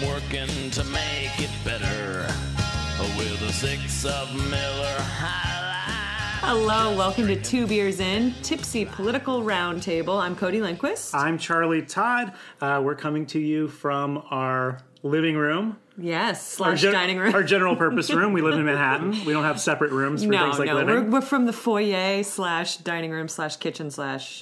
working to make it better with a 6 of Miller High Life. Hello, welcome to Two Beers In, Tipsy Political Roundtable. I'm Cody Lindquist. I'm Charlie Todd. We're coming to you from our living room. Yes, dining room. Our general purpose room. We live in Manhattan. We don't have separate rooms for things like living. We're from the foyer / dining room / kitchen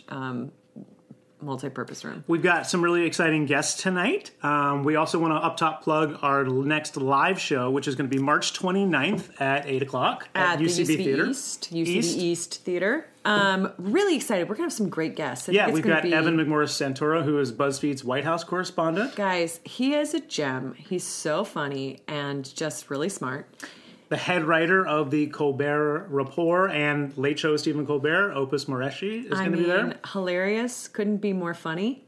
/ multi-purpose room. We've got some really exciting guests tonight. We also want to up top plug our next live show, which is going to be March 29th at 8 o'clock at UCB the Theater. UCB East Theater. Really excited. We're going to have some great guests. We've got Evan McMorris Santoro, who is BuzzFeed's White House correspondent. Guys, he is a gem. He's so funny and just really smart. The head writer of the Colbert Report and Late Show with Stephen Colbert, Opus Moreshi, is going to be there. Hilarious. Couldn't be more funny.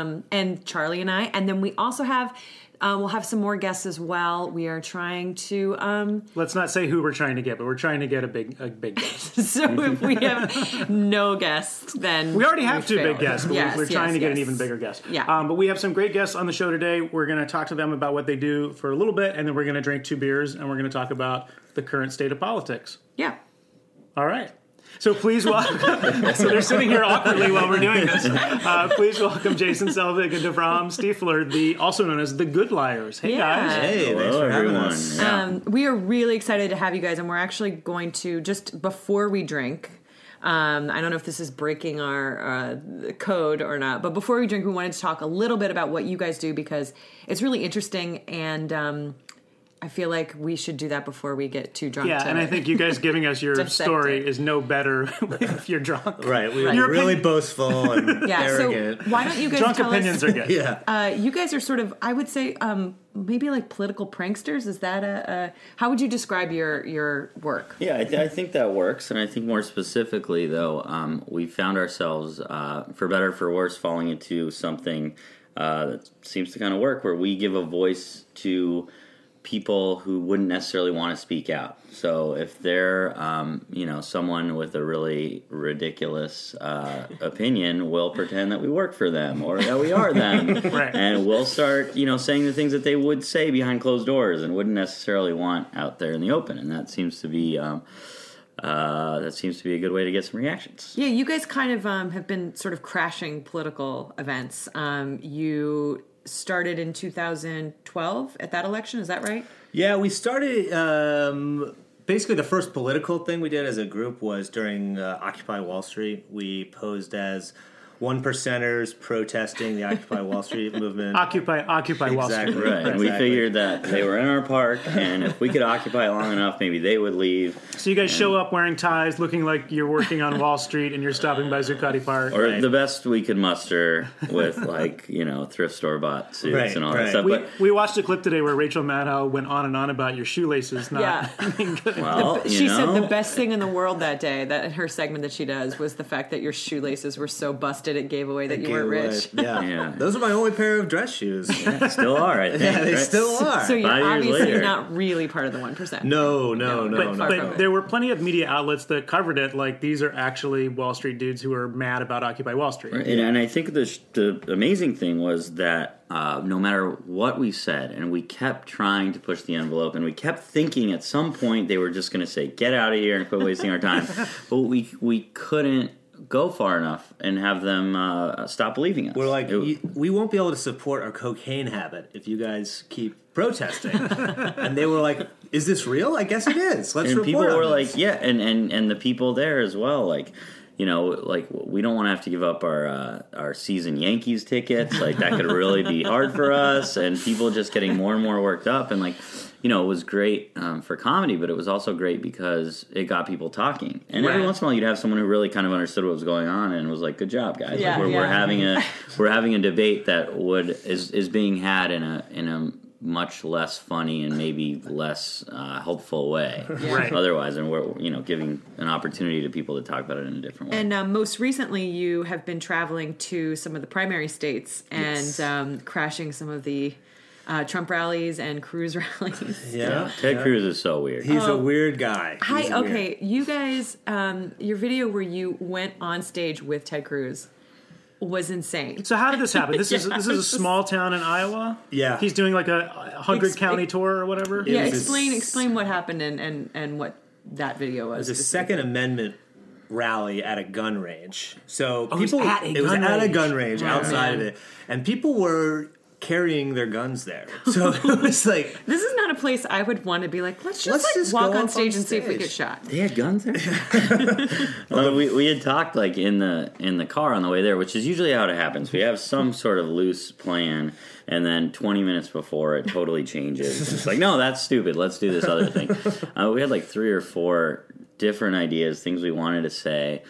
And Charlie and I. And then we also have... we'll have some more guests as well. We are trying to... Let's not say who we're trying to get, but we're trying to get a big guest. So if we have no guests, then... We already have two big guests, but we're trying to get an even bigger guest. Yeah. But we have some great guests on the show today. We're going to talk to them about what they do for a little bit, and then we're going to drink 2 beers, and we're going to talk about the current state of politics. Yeah. All right. So please welcome... so they're sitting here awkwardly while we're doing this. Please welcome Jason Selvig and Devram Stiefler, also known as the Good Liars. Hey, guys. Hey, thanks for having us. Yeah. We are really excited to have you guys, and we're actually going to, just before we drink... I don't know if this is breaking our code or not, but before we drink, we wanted to talk a little bit about what you guys do, because it's really interesting, and I feel like we should do that before we get too drunk. Yeah, and I think you guys giving us your story is no better if you're drunk. Right, we're really boastful and arrogant. So why don't you guys drunk tell opinions us, are good. Yeah. You guys are sort of, I would say, maybe like political pranksters. Is that how would you describe your work? Yeah, I think that works, and I think more specifically, though, we found ourselves, for better or for worse, falling into something that seems to kind of work, where we give a voice to people who wouldn't necessarily want to speak out. So if they're, someone with a really ridiculous opinion, we'll pretend that we work for them or that we are them, Right. And we'll start, saying the things that they would say behind closed doors and wouldn't necessarily want out there in the open. And that seems to be a good way to get some reactions. Yeah, you guys kind of have been sort of crashing political events. You started in 2012 at that election, is that right? Yeah, we started, basically the first political thing we did as a group was during Occupy Wall Street. We posed as 1%ers protesting the Occupy Wall Street movement. Occupy Wall Street. Exactly. Right, and we figured that they were in our park, and if we could occupy it long enough, maybe they would leave. So you guys show up wearing ties, looking like you're working on Wall Street, and you're stopping by Zuccotti Park. Or the best we could muster with, thrift store bought suits and all that stuff. We watched a clip today where Rachel Maddow went on and on about your shoelaces not being good. Well, she said the best thing in the world that day, that her segment that she does, was the fact that your shoelaces were so busted it gave away that you weren't rich. Yeah. Those are my only pair of dress shoes. Yeah, still are, I think. Yeah, they still are. So you're 5 years obviously later. not really part of the 1%. No. But there were plenty of media outlets that covered it, like these are actually Wall Street dudes who are mad about Occupy Wall Street. Right. And I think the amazing thing was that no matter what we said, and we kept trying to push the envelope, and we kept thinking at some point they were just going to say, get out of here and quit wasting our time. But we couldn't go far enough and have them stop believing us. We're like, we won't be able to support our cocaine habit if you guys keep protesting. And they were like, is this real? I guess it is. Let's report people on were this. like, yeah, and the people there as well, we don't want to have to give up our season Yankees tickets. Like, that could really be hard for us. And people just getting more and more worked up. And it was great for comedy, but it was also great because it got people talking. And every once in a while, you'd have someone who really kind of understood what was going on and was like, "Good job, guys! We're having a debate that is being had in a much less funny and maybe less helpful way. Right. Otherwise, and we're giving an opportunity to people to talk about it in a different way. And most recently, you have been traveling to some of the primary states and crashing some of the Trump rallies and Cruz rallies. Yeah. Ted Cruz is so weird. He's a weird guy. Okay, you guys, your video where you went on stage with Ted Cruz. was insane. So how did this happen? This is a small town in Iowa. Yeah. He's doing like a 100 county tour or whatever. Yeah, was a explain what happened and what that video was. It was a Second Amendment rally at a gun range. So it was people, at a it was gun at a range. gun range outside of it, and people were carrying their guns there. So it was like, This is not a place I would want to be like, let's just go walk on up stage and see if we stage. get shot. They had guns there. Well, we had talked like in the car on the way there, which is usually how it happens. We have some sort of loose plan, and then 20 minutes before it totally changes. It's like, no, that's stupid. Let's do this other thing. We had like 3 or 4 different ideas, things we wanted to say.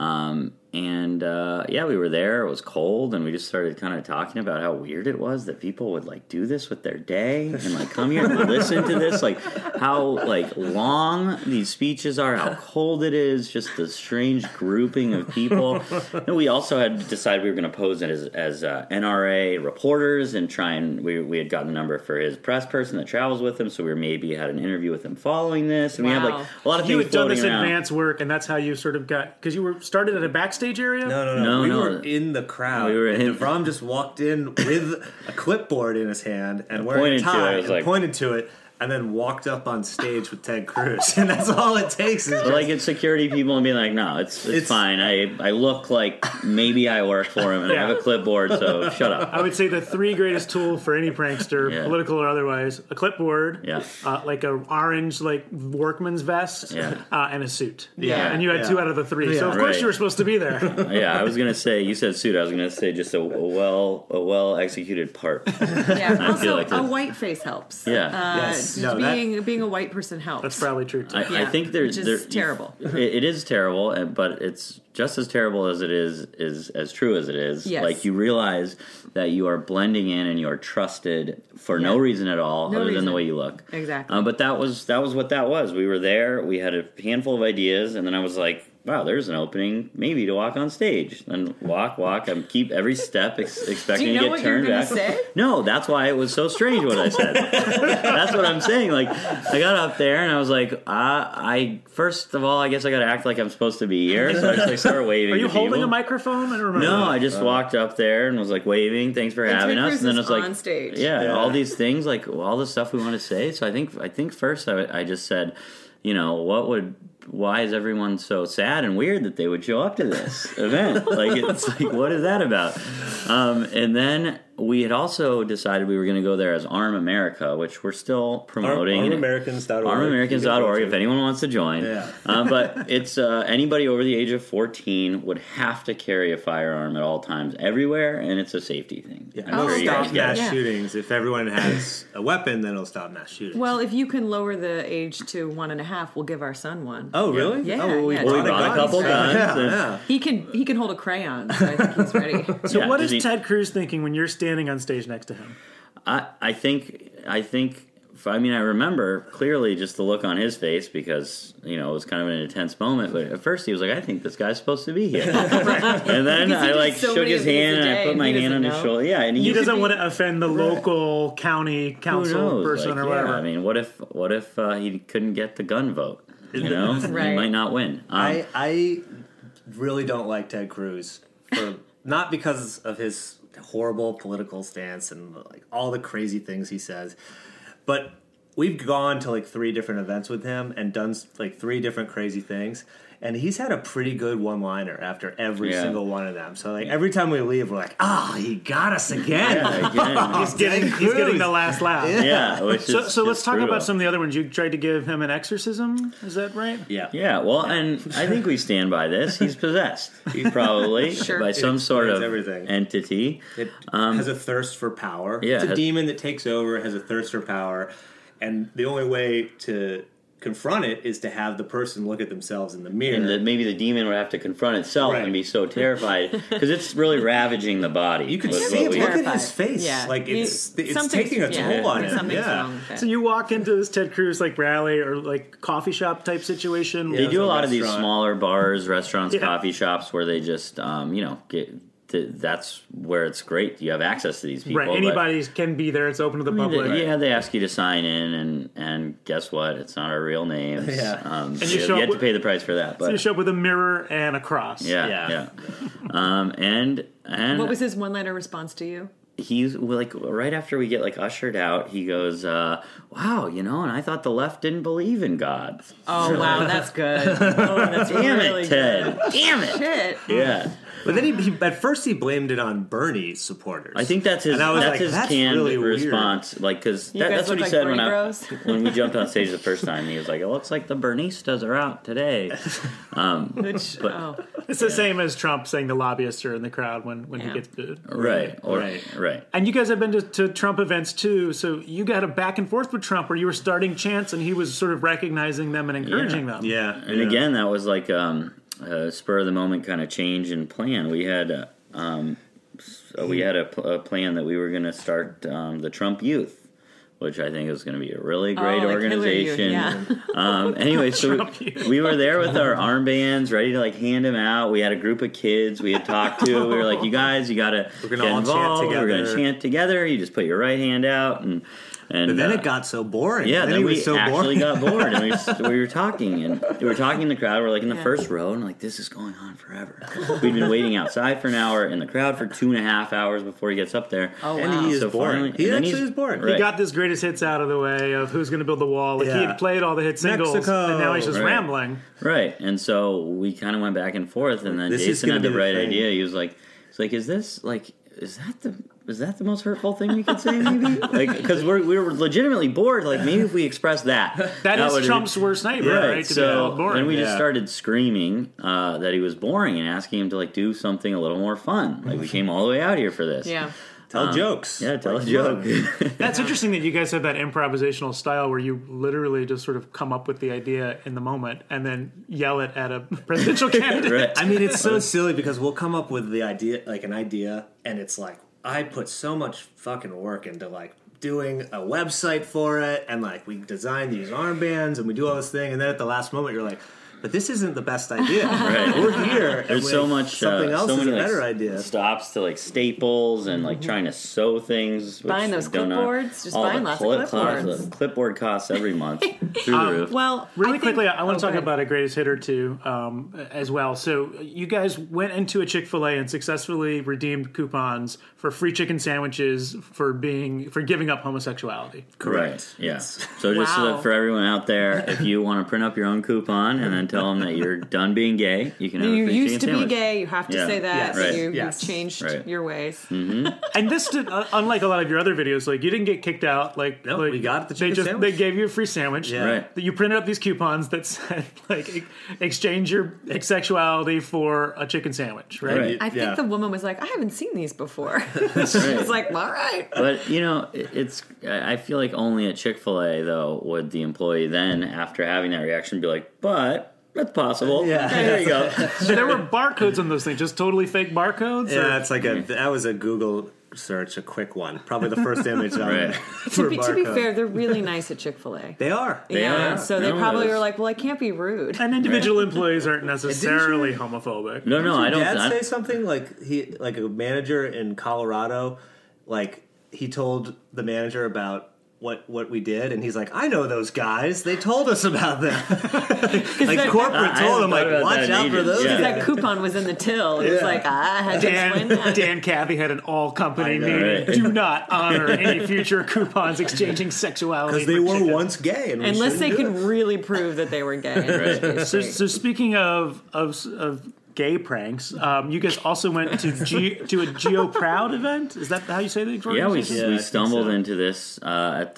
We were there. It was cold, and we just started kind of talking about how weird it was that people would like do this with their day and like come here and listen to this, like how like long these speeches are, how cold it is, just the strange grouping of people. And we also had decided we were going to pose it as NRA reporters and try and we had gotten a number for his press person that travels with him, so we had an interview with him following this, and we had like a lot of You things had done this floating around. advance work, and that's how you sort of got, because you were started at a backstage area. no. We were in the crowd. We were and in- DeVrom just walked in with a clipboard in his hand and wearing a pointed to it. tie I was and like- pointed to it, and then walked up on stage with Ted Cruz. And that's all it takes. Is But like it's security people and being like, no, it's fine. I look like maybe I work for him and I have a clipboard, so shut up. I would say the 3 greatest tools for any prankster, Yeah. political or otherwise: a clipboard, Yeah. like a orange like workman's vest, Yeah. And a suit. Yeah. And you had 2 out of the 3, so of course Right. you were supposed to be there. Yeah, I was gonna say you said suit. I was gonna say just a well executed part. Yeah. Also, feel like a this- white face helps. Yeah. Yes. Just No, being a white person helps. That's probably true too. I think which is terrible. It is terrible, but it's just as terrible as it is as true as it is. Yes. Like you realize that you are blending in and you are trusted for no reason at all, No other than reason. the way you look. Exactly. But that was what that was. We were there. We had a handful of ideas, and then I was like, wow, there's an opening maybe to walk on stage. Then walk. I keep every step expecting Do you know to get what you're turned gonna back. say? No, that's why it was so strange what I said. That's what I'm saying. Like I got up there and I was like, I first of all, I guess I got to act like I'm supposed to be here. So I just like started waving. Are you to holding people. a microphone? I don't remember. No, I just walked up there and was like waving, thanks for having Ted us. Cruz And then it is was like on stage. Yeah, all these things, like all the stuff we want to say. So I think first I just said, why is everyone so sad and weird that they would show up to this event? Like it's like, what is that about? And then we had also decided we were going to go there as Arm America, which we're still promoting. ArmAmericans.org. ArmAmericans.org if anyone wants to join. Yeah. But it's anybody over the age of 14 would have to carry a firearm at all times, everywhere, and it's a safety thing. Yeah. I'm It'll sure you guys stop get mass it. Yeah. shootings. If everyone has a weapon, then it'll stop mass shootings. Well, if you can lower the age to 1.5, we'll give our son one. Oh, really? Yeah, Oh, yeah. Well, we brought a couple guns. Yeah, and- yeah. He can hold a crayon, so I think he's ready. So Yeah, what does is he- Ted Cruz thinking when you're standing on stage next to him? I think. I mean, I remember clearly just the look on his face because it was kind of an intense moment. But at first, he was like, "I think this guy's supposed to be here," and then Because he I does like so shook many his of these hand a and I day, put and my he hand on doesn't his know. shoulder. Yeah, and He doesn't be- want to offend the local county who council knows? person Like, or whatever. Yeah, I mean, what if he couldn't get the gun vote? He Right. might not win. I really don't like Ted Cruz not because of his horrible political stance and like all the crazy things he says, but we've gone to like 3 different events with him and done like 3 different crazy things, and he's had a pretty good one-liner after every Yeah. single one of them. So like every time we leave, we're like, he got us again. Yeah, again. He's getting the last laugh. Yeah, which So, is so let's just talk brutal. about some of the other ones. You tried to give him an exorcism. Is that right? Yeah. Yeah, well, and I think we stand by this. He's possessed, probably Sure. by It some sort of explains everything. entity. It has a thirst for power. Yeah, it's a has- demon that takes over, has a thirst for power, and the only way to confront it is to have the person look at themselves in the mirror. And that maybe the demon would have to confront itself Right. and be so terrified because it's really ravaging the body. you can was see what him. we- Look at Terrified. his face. Yeah. Like it's Something's- taking a toll on him. Something's Yeah. wrong with it. So you walk into this Ted Cruz like rally or like coffee shop type situation. They Yeah. do a lot of these Restaurant. smaller bars, restaurants, Yeah. coffee shops where they just, that's where it's great. You have access to these people. Right, anybody can be there. It's open to the public. They ask you to sign in, and guess what? It's not our real names. And you have to pay the price for that. But So you show up with a mirror and a cross. yeah. And What was his one-liner response to you? he's like, right after we get like ushered out, he goes, wow, and I thought the left didn't believe in God. Oh, wow, that's good. Oh, that's Damn really it, Ted. good. Damn it. Shit. Yeah. But then he at first he blamed it on Bernie supporters. I think that's his. And I was That's like, his that's canned really weird. response. Like, because You guys that's what look he like said Bernie bros? when we jumped on stage the first time. He was like, "It looks like the Bernistas are out today." Which, But- It's the same as Trump saying the lobbyists are in the crowd when he Yeah. gets booed. Right. Right. And you guys have been to Trump events too, so you got a back and forth with Trump where you were starting chants and he was sort of recognizing them and encouraging them. Yeah. And again, that was like a spur of the moment kind of change in plan. We had a plan that we were going to start the Trump Youth, which I think is going to be a really great like Hillary Youth, organization. yeah. Anyway, so Trump Youth. we were there with our armbands, ready to like hand them out. We had a group of kids we had talked to. We were like, "You guys, you got to We're get gonna all chant involved. We're going to together." chant together. You just put your right hand out and." But then it got so boring. Yeah, then he we was so actually boring. got bored, and we were talking, and we were talking in the crowd. We're like in the Yeah. first row, and like this is going on forever. We'd been waiting outside for an hour, in the crowd for 2.5 hours before he gets up there. Oh, And wow. he is So boring. finally- He and then actually he's- is boring. Right. He got this greatest hits out of the way of who's going to build the wall. Like he Yeah. had played all the hit singles, Mexico. and now he's just Right. rambling. Right, and so we kind of went back and forth, and then This is Jason gonna had the be the bright thing. idea. He was like, "Is that the most hurtful thing we could say? Maybe like because we were legitimately bored. Like maybe if we express that, That is would- Trump's worst nightmare, right? To be So called boring. then we just Yeah. started screaming that he was boring and asking him to like do something a little more fun. Like we came all the way out here for this. Yeah. Tell jokes. Yeah, tell a Like, joke. That's interesting that you guys have that improvisational style where you literally just sort of come up with the idea in the moment and then yell it at a presidential candidate. Right. I mean, it's so silly because we'll come up with the idea, like an idea, and it's like, I put so much fucking work into like doing a website for it, and like we design these armbands and we do all this thing, and then at the last moment you're like, but this isn't the best idea. Right. We're here. and There's so much something else so is many a like, better idea. stops to like staples and like trying to sew things. which Buying those don't know- clipboards? Just all buying the lots of clipboards. The clipboard costs every month through the roof. Well, Really quickly, I want oh, to talk go ahead. about a greatest hit or two as well. So you guys went into a Chick-fil-A and successfully redeemed coupons for free chicken sandwiches for giving up homosexuality. Right. Yeah. So just so Wow. that for everyone out there, if you want to print up your own coupon and then tell them that you're done being gay, you can have You a free used chicken to be sandwich. gay. You have to Yeah. say that. Yes. Right. You've Yes. changed Right. your ways. And this did, unlike a lot of your other videos, like you didn't get kicked out. Like, No, like we got the they chicken sandwich. they gave you a free sandwich. Yeah. Right. That you printed up these coupons that said like exchange your sexuality for a chicken sandwich. Right. Right. I think Yeah. the woman was like, I haven't seen these before. She was like, all right. But it's. I feel like only at Chick-fil-A though would the employee then, after having that reaction, be like, "But that's possible." Yeah. Okay, there you go. So there were barcodes on those things, just totally fake barcodes. or- Yeah, it's like that was a Google search, a quick one. Probably the first image on Right. for To be barcode. fair, they're really nice at Chick-fil-A. They are. Yeah, are. so they No, probably those- were like, well, I can't be rude. And individual employees aren't necessarily homophobic. No, I don't. Dad say something like a manager in Colorado, like he told the manager about what we did, and he's like, I know those guys. They told us about them. like corporate I told him, hadn't like, thought about watch that out for either. those Yeah. guys. That coupon was in the till. It was Yeah. like, I had to explain that. Dan Cathy had an all-company I know, meeting. right? Do not honor any future coupons exchanging sexuality. Because they for were chicken. once gay, and we Unless they shouldn't could do it. really prove that they were gay. In which case So, they- so speaking of gay pranks, you guys also went to to a Geo Proud event. Is that how you say the Yeah, organization? Yeah, I we think stumbled so. into this at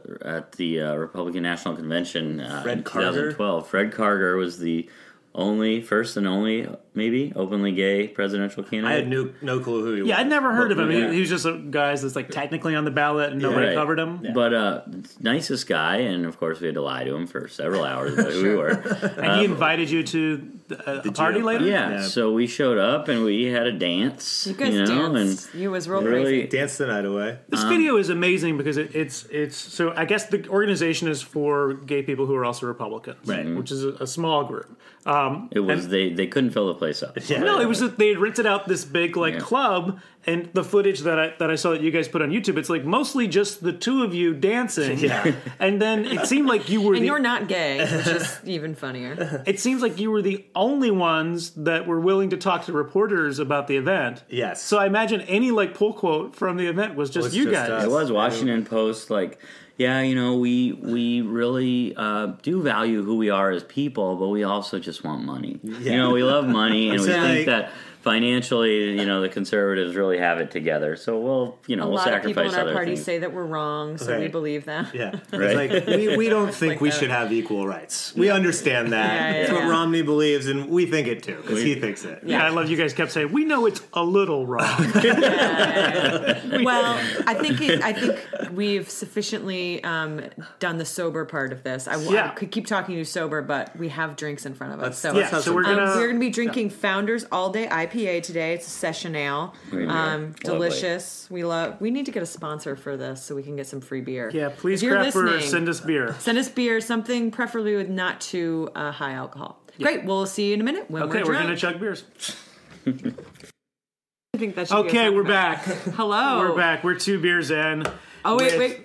the Republican National Convention Fred in Carter? 2012. Fred Carter was the first and only, maybe, openly gay presidential candidate. I had no clue who he was. Yeah, I'd never heard of him. Yeah. He was just a guy that's like technically on the ballot and nobody Right. covered him. But nicest guy, and of course we had to lie to him for several hours about who we were. And he invited you to a party Geo later? Yeah, Yeah. so we showed up and we had a dance. you guys danced. You was real really- crazy. Dance the night away. This video is amazing because it's so I guess the organization is for gay people who are also Republicans, Right. which is a small group. It was they couldn't fill the place up. Yeah. No, it was that they had rented out this big Yeah. club, and the footage that I saw that you guys put on YouTube, it's like mostly just the two of you dancing. Yeah. And then it seemed like you were And you're not gay, which is even funnier. it seems like you were the only ones that were willing to talk to reporters about the event. Yes. So I imagine any pull quote from the event was just Was you just guys. us. It was Washington Post, like, yeah, we really do value who we are as people, but we also just want money. Yeah. We love money, and we Yeah. think that financially, the conservatives really have it together. So we'll A we'll lot of people sacrifice in our other party things. say that we're wrong, so we Right. believe that. Yeah, Right. it's like we don't think like we that. should have equal rights. We understand that. Yeah, It's yeah, what yeah. Romney believes, and we think it too because he thinks it. Yeah, I love you guys kept saying, we know it's a little wrong. Well, I think we've sufficiently done the sober part of this. I Yeah. could keep talking to you sober, but we have drinks in front of us. Let's have so some- we're gonna... We're going to be drinking Founders All Day IPA today. It's a session ale. Great beer. Lovely. Delicious. We need to get a sponsor for this so we can get some free beer. Yeah, please, If you're Crapper, listening, send us beer. Send us beer, something preferably with not too high alcohol. Great. We'll see you in a minute when Okay, we're we're drunk. going to chug beers. I think that should be Okay, a we're sound back. Hello. We're back. We're 2 beers in. Oh, wait, With- wait.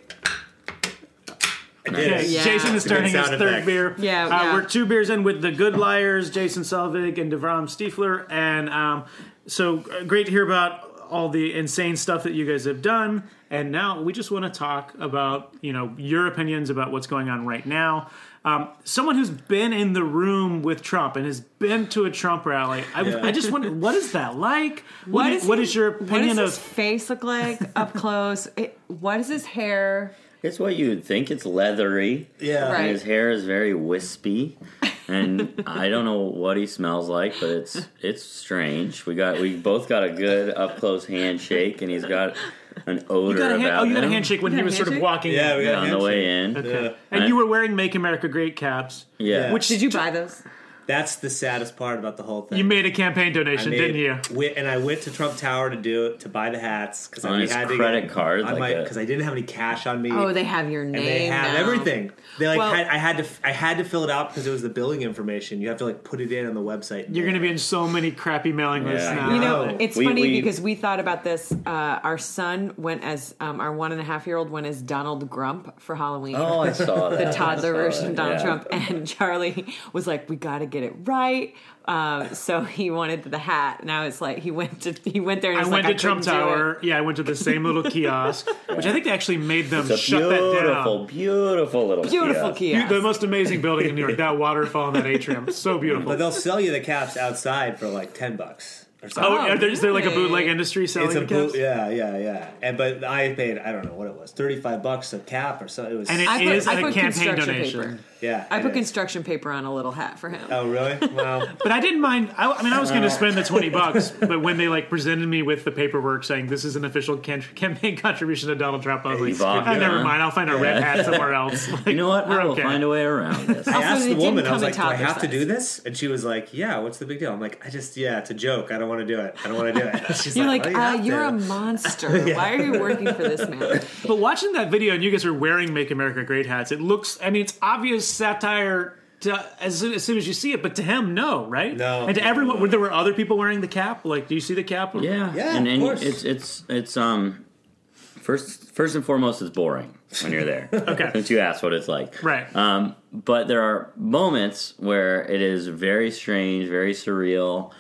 Okay, Yeah. Jason is It's a good starting his sound third effect. beer. Yeah. We're 2 beers in with the Good Liars, Jason Selvig and Devram Stiefler. And so great to hear about all the insane stuff that you guys have done. And now we just want to talk about, your opinions about what's going on right now. Someone who's been in the room with Trump and has been to a Trump rally. I just wonder, what is that like? What is your opinion what does his of... face look like up close? What is his hair? It's what you would think. It's leathery. Yeah. Right. And his hair is very wispy, and I don't know what he smells like, but it's strange. We both got a good up close handshake, and he's got an odor You got about a him handshake when You he got a was sort of handshake? walking Yeah, in. we got a on the handshake. way in. Yeah. And you were wearing Make America Great caps. Yeah. Which Did you buy those? That's the saddest part about the whole thing. You made a campaign donation, didn't you? And I went to Trump Tower to buy the hats because On I his had to credit card, like because I didn't have any cash on me. Oh, they have your name. and they have now. everything. They Well- I had to fill it out because it was the billing information. You have to put it in on the website. You're going to be in so many crappy mailing lists Yeah. now. You know, No. it's We- funny we- because we thought about this. Our son went as our 1.5-year-old went as Donald Grump for Halloween. Oh, I saw that. The toddler I saw version of that, Donald yeah. Trump, and Charlie was like, "We got to get it right." So he wanted the hat. Now it's like he went there. And I he's went like, to Trump couldn't do it. Tower. Yeah, I went to the same little kiosk, which I think they actually made them It's a shut that beautiful, down. beautiful little Beautiful kiosk. The most amazing building in New York. That waterfall and that atrium, so beautiful. But they'll sell you the caps outside for like $10 or something. Oh, is there like a really? bootleg industry selling It's a the caps? yeah. But I paid, I don't know what it was, $35 a cap or something. It was And it I is put a campaign construction donation. paper. yeah. I it put is. construction paper on a little hat for him. Oh really? Well, But I didn't mind. I mean, I was going to spend the $20, but when they presented me with the paperwork saying this is an official campaign contribution to Donald Trump, I was like, Evocative, never huh? mind. I'll find a red hat somewhere else. You know what? We're I will okay. find a way around this. I asked it the didn't woman, I come was in like, do I toddler have to size. do this? And she was like, yeah, what's the big deal? I'm like, it's a joke. I don't want to do it. I don't want to do it. She's You're like, like, well, you have you're to. a monster. Why are you working for this man? But watching that video and you guys are wearing Make America Great hats, it looks, I mean, it's obvious satire as soon as you see it, but to him, no, right? No. And to everyone, there were other people wearing the cap? Do you see the cap? Yeah, Yeah, and of course. it's first and foremost, it's boring when you're there. Okay. Since you asked what it's like, Right. But there are moments where it is very strange, very surreal.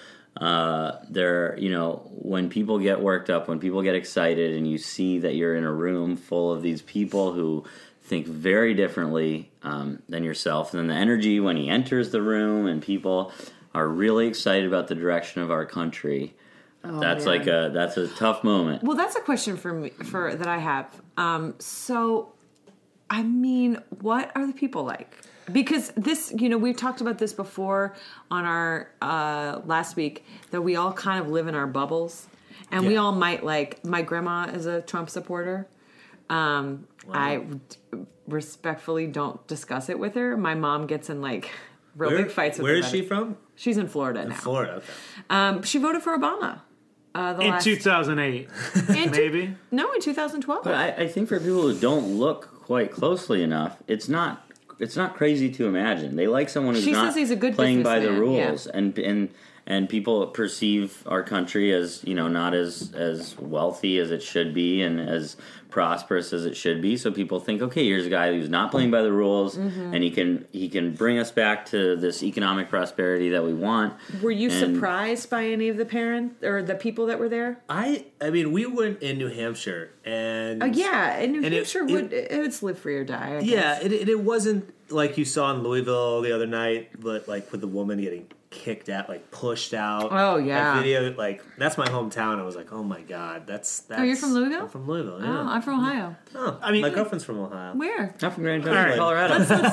When people get worked up, when people get excited, and you see that you're in a room full of these people who think very differently than yourself, and then the energy when he enters the room, and people are really excited about the direction of our country. That's man. that's a tough moment. Well, that's a question that I have. So, I mean, what are the people like? Because this, we've talked about this before on our last week, that we all kind of live in our bubbles, and we all might my grandma is a Trump supporter. I respectfully don't discuss it with her. My mom gets in real big fights with her. Where is about she it. from? She's in Florida now. Florida. Okay. She voted for Obama. In 2008, maybe. No, in 2012. But I think for people who don't look quite closely enough, it's not it's not crazy to imagine. They like someone who's She not says he's a good playing by the businessman, rules, and people perceive our country as not as wealthy as it should be and as prosperous as it should be. So people think, okay, here's a guy who's not playing by the rules, and he can bring us back to this economic prosperity that we want. Were you And- surprised by any of the parents or the people that were there? I mean, we went in New Hampshire, and Yeah, in New And Hampshire, it's live free or die. I yeah, guess. it wasn't like you saw in Louisville the other night, but like with the woman getting kicked out, like pushed out. Oh, yeah. that video, like that's my hometown. I was like, oh my god, that's. Oh, you're from Louisville? I'm from Louisville. Oh, Yeah. I'm from Ohio. Oh, I mean- my girlfriend's from Ohio. Where? I'm from Grand All Junction, right. Colorado.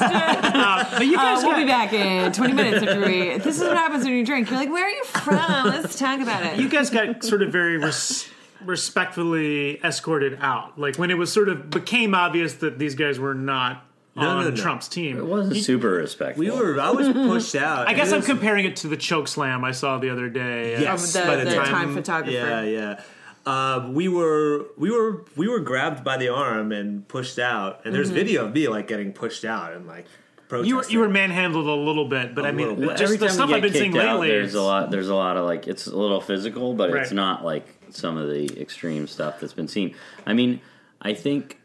But you guys We'll be back in 20 minutes after we. This is what happens when you drink. You're like, where are you from? Let's talk about it. you guys got sort of very respectfully escorted out. Like when it was sort of became obvious that these guys were not on no. Trump's team. It wasn't super respectful. I was pushed out. I guess It I'm was- comparing it to the choke slam I saw the other day. Yes, the by the time photographer. Yeah. We were grabbed by the arm and pushed out, and there's video of me like getting pushed out and like protesting. You were manhandled a little bit, but I mean, little bit. just Every the time stuff we I've get been seeing kicked out, lately. there's a lot of like it's a little physical, but it's Right. not like some of the extreme stuff that's been seen. I mean, I think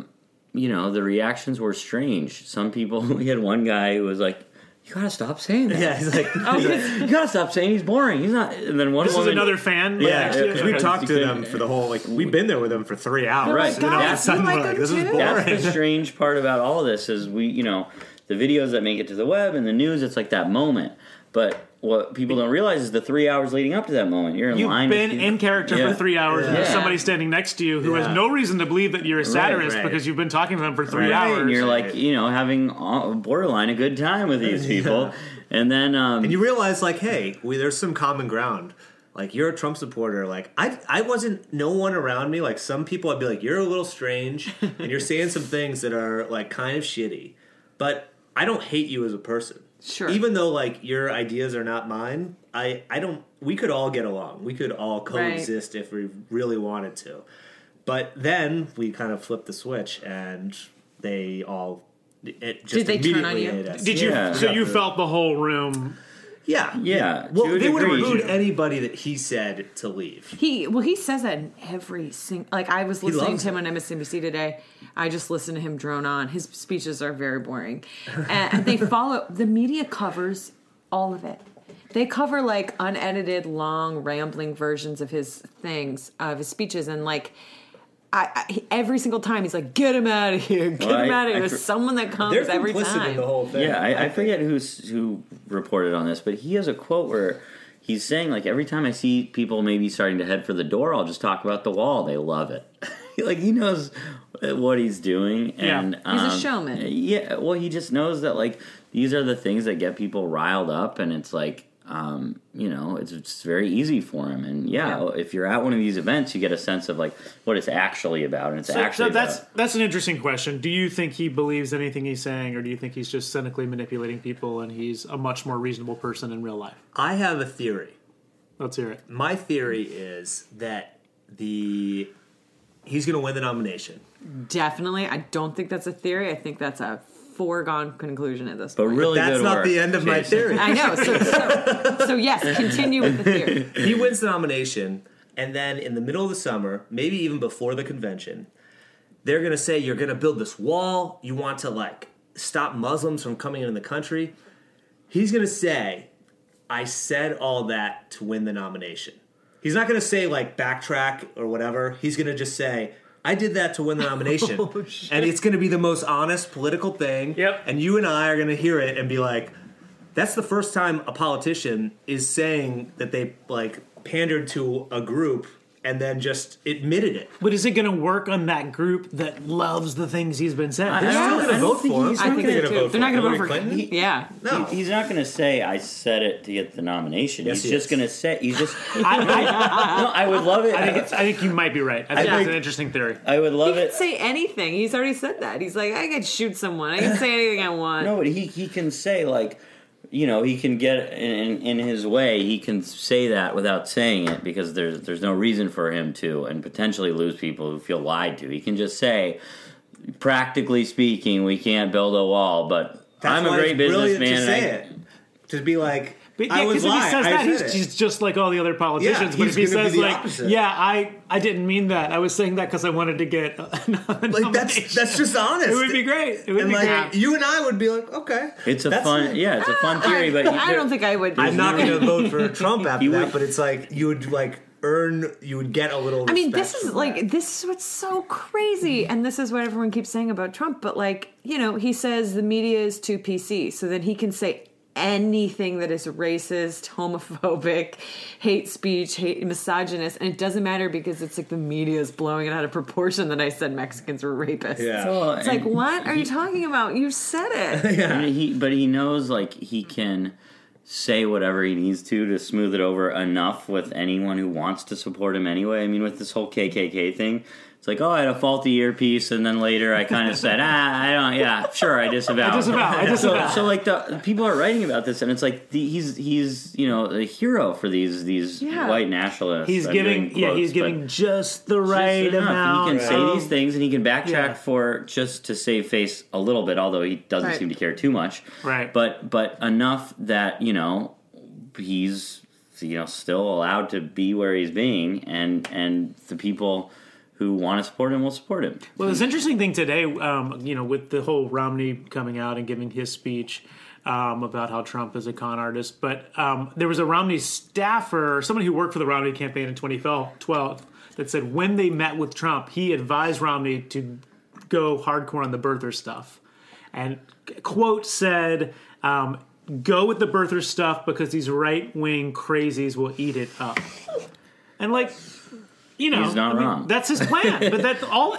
the reactions were strange. Some people, we had one guy who was like, "You gotta stop saying that. Yeah, he's like, You gotta stop saying he's boring. He's not." And then one This is woman, another fan. yeah, next to you? because we Okay. talked to them for the whole we've been there with them for 3 hours. Right. And then all of a Guys, sudden you like we're like, them this is too? boring. That's the strange part about all of this is the videos that make it to the web and the news. It's like that moment, but what people don't realize is the 3 hours leading up to that moment. You're in You've line. been with in character Yeah. for 3 hours, and there's Yeah. somebody standing next to you who has Yeah. no reason to believe that you're a satirist right. because you've been talking to them for 3 Right. hours. and you're Right. like, having borderline a good time with these people, and then And you realize, like, hey, there's some common ground. Like, you're a Trump supporter. Like, I wasn't, no one around me. Like, some people I'd be like, you're a little strange, and you're saying some things that are, like, kind of shitty. But I don't hate you as a person. Sure. Even though, like, your ideas are not mine, I don't, we could all get along. We could all coexist if we really wanted to. But then we kind of flipped the switch, and they all, it just Did they turn immediately on you? hate us. Did you? Yeah. So you felt the whole room. Yeah. Yeah, Well, to a they would have degree. booed anybody that he said to leave. He says that in every single. Like I was listening loves to him on MSNBC today. I just listened to him drone on. His speeches are very boring, and they follow. The media covers all of it. They cover like unedited, long, rambling versions of his things, of his speeches, and like. Every single time he's like, "Get him out of here! Get Well, him out of here!" I There's someone that comes They're every complicit time. in the whole thing. Yeah, I forget who reported on this, but he has a quote where he's saying like every time I see people maybe starting to head for the door, I'll just talk about the wall. They love it. Like he knows what he's doing, and He's a showman. Yeah, well, he just knows that like these are the things that get people riled up, and it's like. It's very easy for him, and if you're at one of these events, you get a sense of like what it's actually about, and it's actually That's an interesting question. Do you think he believes anything he's saying, or do you think he's just cynically manipulating people and he's a much more reasonable person in real life? I have a theory. Let's hear it. My theory is that he's going to win the nomination. Definitely, I don't think that's a theory. I think that's a foregone conclusion at this but point. really That's good not work, the end of my Jason. theory. I know. So yes, continue with the theory. He wins the nomination, and then in the middle of the summer, maybe even before the convention, they're going to say, you're going to build this wall. You want to, like, stop Muslims from coming into the country. He's going to say, I said all that to win the nomination. He's not going to say, like, backtrack or whatever. He's going to just say, I did that to win the nomination. And it's going to be the most honest political thing. Yep. And you and I are going to hear it and be like, that's the first time a politician is saying that they, like, pandered to a group and then just admitted it. But is it going to work on that group that loves the things he's been saying? They're still going to vote for him. I think They're so gonna too. vote They're not going to vote Hillary for Clinton. Yeah. No. He's not going to say I said it to get the nomination. Yes, he's he just is. going to say no. I I would love it. think you might be right. I think think- that's an interesting theory. I would love He it. can say anything. He's already said that. He's like, I could shoot someone. I can say anything I want. No, but he can say like, he can get in his way. He can say that without saying it because there's no reason for him to, and potentially lose people who feel lied to. He can just say, practically speaking, we can't build a wall, but I'm a great businessman. To say it. To be like, But I was if he lying. says I that, said it. he's just like all the other politicians. Yeah, but if he he's gonna says be the like, opposite. "Yeah, I didn't mean that. I was saying that because I wanted to get Like that's just honest. It would be great. It would And be like great. you and I would be like, okay, It's a that's fun, it. yeah, it's a fun theory. But I don't think I would. I'm not going to vote for Trump after You that, would- but it's like you would you would get a little. I mean, respect this is from like that. this is what's so crazy, and this is what everyone keeps saying about Trump. But like, he says the media is too PC, so then he can say anything that is racist, homophobic, hate speech, misogynist, and it doesn't matter because it's like the media is blowing it out of proportion that I said Mexicans were rapists. Yeah. Well, It's like, and what are you talking about? You said it. I mean, but he knows like he can say whatever he needs to smooth it over enough with anyone who wants to support him anyway. I mean, with this whole KKK thing, it's like, oh, I had a faulty earpiece, and then later I kind of said, I don't, yeah, sure, I disavow. I disavow. So like the people are writing about this, and it's like he's a hero for these Yeah. white nationalists. He's I'm giving doing quotes, he's giving but just the just right enough. amount. He can say of- these things, and he can backtrack Yeah. for just to save face a little bit, although he doesn't Right. seem to care too much. Right. But enough that he's still allowed to be where he's being, and the people who want to support him will support him. Well, this interesting thing today, with the whole Romney coming out and giving his speech about how Trump is a con artist, but there was a Romney staffer, somebody who worked for the Romney campaign in 2012, that said when they met with Trump, he advised Romney to go hardcore on the birther stuff. And quote said, go with the birther stuff because these right-wing crazies will eat it up. And like... He's not wrong. That's his plan, but that's all.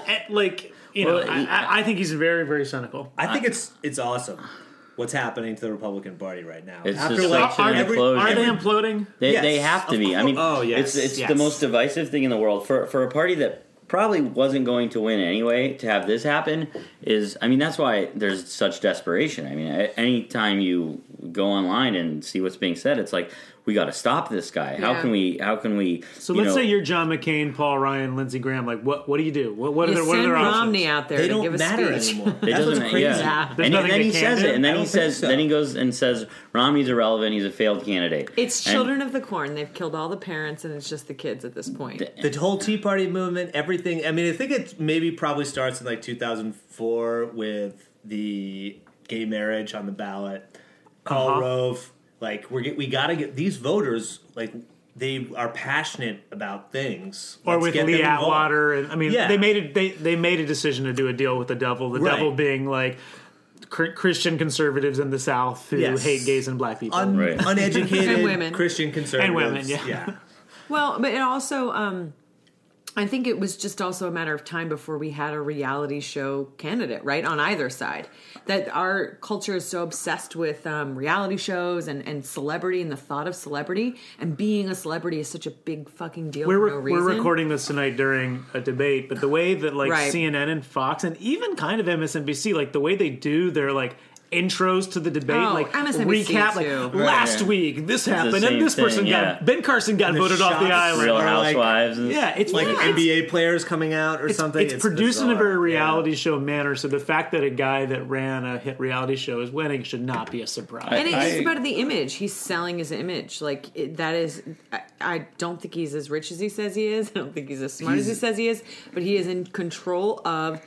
Well, I think he's very, very cynical. I think it's awesome what's happening to the Republican Party right now. It's After just like like an implosion. Are they imploding? They Yes, have to of be. I course. mean, Oh, yes, it's yes. the most divisive thing in the world for a party that probably wasn't going to win anyway. To have this happen that's why there's such desperation. I mean, anytime you go online and see what's being said, it's like we got to stop this guy. Yeah. How can we? So let's say you're John McCain, Paul Ryan, Lindsey Graham. Like, what do you do? What are You their what are send their Romney options? out there they to don't give a matter speech. anymore. It That's doesn't what's crazy. Yeah. There's And nothing then they he can says do? it, and then I he don't think says, so. then he goes and says Romney's irrelevant. He's a failed candidate. It's And- children of the corn. They've killed all the parents, and it's just the kids at this point. The whole Tea Party movement, everything. I mean, I think it maybe probably starts in like 2004 with the gay marriage on the ballot. Karl Rove, like we got to get these voters. Like they are passionate about things. Or Let's with get Lee them involved. Atwater, and I mean, Yeah. they made a decision to do a deal with the devil. The Right. devil being like Christian conservatives in the South who Yes. hate gays and black people. Right. Uneducated And women. Christian conservatives. And women, yeah. Well, but it also, I think it was just also a matter of time before we had a reality show candidate, right, on either side. That our culture is so obsessed with reality shows and celebrity and the thought of celebrity, and being a celebrity is such a big fucking deal for no reason. We're recording this tonight during a debate, but the way that like Right. CNN and Fox and even kind of MSNBC, like the way they do their like intros to the debate, Oh, like MSNBC recap, too. like last yeah. week this happened same and this person thing, yeah. got Ben Carson got the voted off the shots, island. Real Or, like, Housewives. And Yeah, it's Like it's- NBA players coming out or something. It's produced in a bizarre. very reality Yeah. show manner, so the fact that a guy that ran a hit reality show is winning should not be a surprise. And it's I- about the image. He's selling his image. Like, that is... I don't think he's as rich as he says he is. I don't think he's as smart as he says he is. But he is in control of,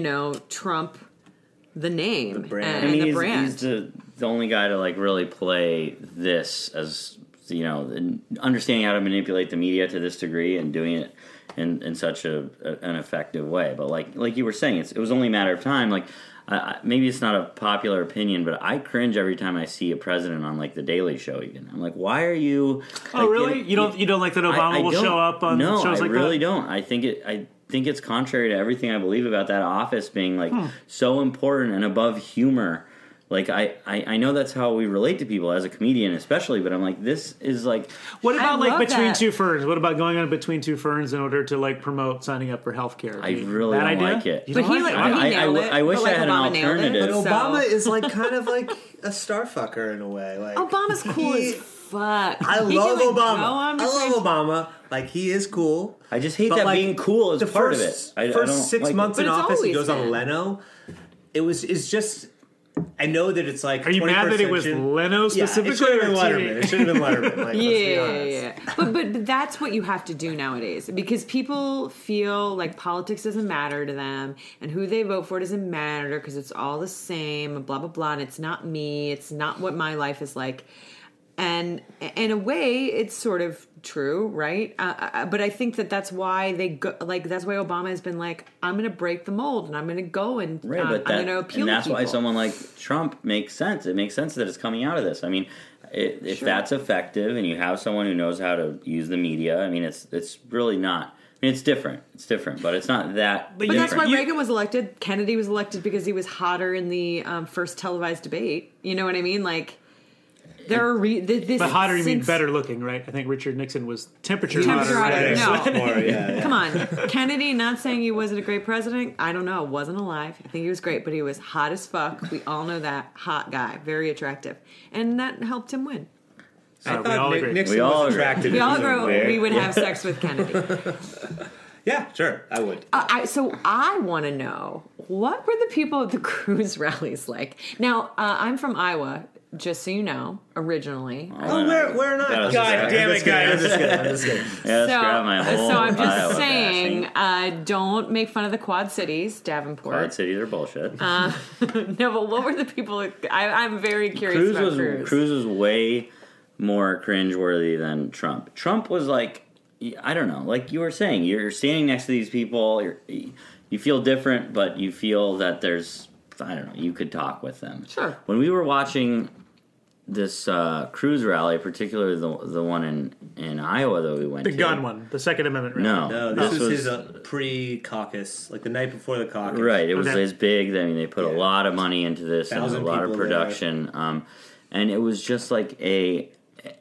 Trump, the name, The brand. and the he's, brand. he's the only guy to like really play this as understanding how to manipulate the media to this degree and doing it in such an effective way. But like you were saying, it was only a matter of time. Like maybe it's not a popular opinion, but I cringe every time I see a president on like the Daily Show. Even I'm like, why are you? Oh, really? You don't like that Obama will don't- show up on no, shows like I really that? don't. I think it's contrary to everything I believe about that office being like so important and above humor. Like I know that's how we relate to people as a comedian, especially. But I'm like, this is like, What about like love Between that. Two Ferns? What about going on Between Two Ferns in order to like promote signing up for healthcare? I really That don't idea? like it. You But don't he, like like, it? he nailed it. I wish but, like, I had an Obama nailed it, alternative. But so- Obama is like kind of like a starfucker in a way. Like Obama's cool he- as fuck. I He love can, like, Obama. go on I stage- love Obama. Like, he is cool. I just hate But, that like, being cool is the part first, of it. I first don't 6 like months But in it's office, he always goes on been. Leno. It's just. I know that it's like. Are you mad that it was century- Leno Yeah, specifically? it should have been or Letterman. It should have been Letterman. Like, let's be honest. Yeah. But that's what you have to do nowadays because people feel like politics doesn't matter to them and who they vote for doesn't matter because it's all the same and blah blah blah and it's not me, it's not what my life is like. And in a way, it's sort of true, right? But I think that's why they go, like that's why Obama has been like, I'm going to break the mold and I'm going to go and Right, I'm but going to appeal and that's to people. why someone like Trump makes sense. It makes sense that it's coming out of this. I mean, if Sure. that's effective and you have someone who knows how to use the media, I mean, it's really not. I mean, it's different. It's different, but it's not that. But that's why You- Reagan was elected. Kennedy was elected because he was hotter in the first televised debate. You know what I mean? Like there are this. But hotter, you mean since- better looking, right? I think Richard Nixon was temperature Temperature hotter. hotter. Right? No. More, yeah. Come on, Kennedy. Not saying he wasn't a great president. I don't know. Wasn't alive. I think he was great, but he was hot as fuck. We all know that. Hot guy, very attractive, and that helped him win. I we thought all agree. Nixon We all was agree. attractive. We all in his own agree way. we would have sex with Kennedy. Yeah, sure, I would. So I want to know, what were the people at the Cruz rallies like? Now, I'm from Iowa, just so you know, originally. Oh, where not? That was God just- damn it, guys! I'm just kidding. I'm just kidding. Yeah, let's grab my whole so I'm just Iowa saying, bashing. don't make fun of the Quad Cities, Davenport. Quad Cities are bullshit. No, but what were the people? I'm very curious about Cruz. Cruz was way more cringeworthy than Trump. Trump was like, I don't know, like you were saying, you're standing next to these people, you feel different, but you feel that there's, I don't know, you could talk with them. Sure. When we were watching this Cruz rally, particularly the one in Iowa that we went The to. gun one, the Second Amendment. Right? No, No, this was his pre-caucus, like the night before the caucus. Right, it was Okay. as big. I mean, they put a Yeah. lot of money into this and a 1,000 lot of people there. production, and it was just like it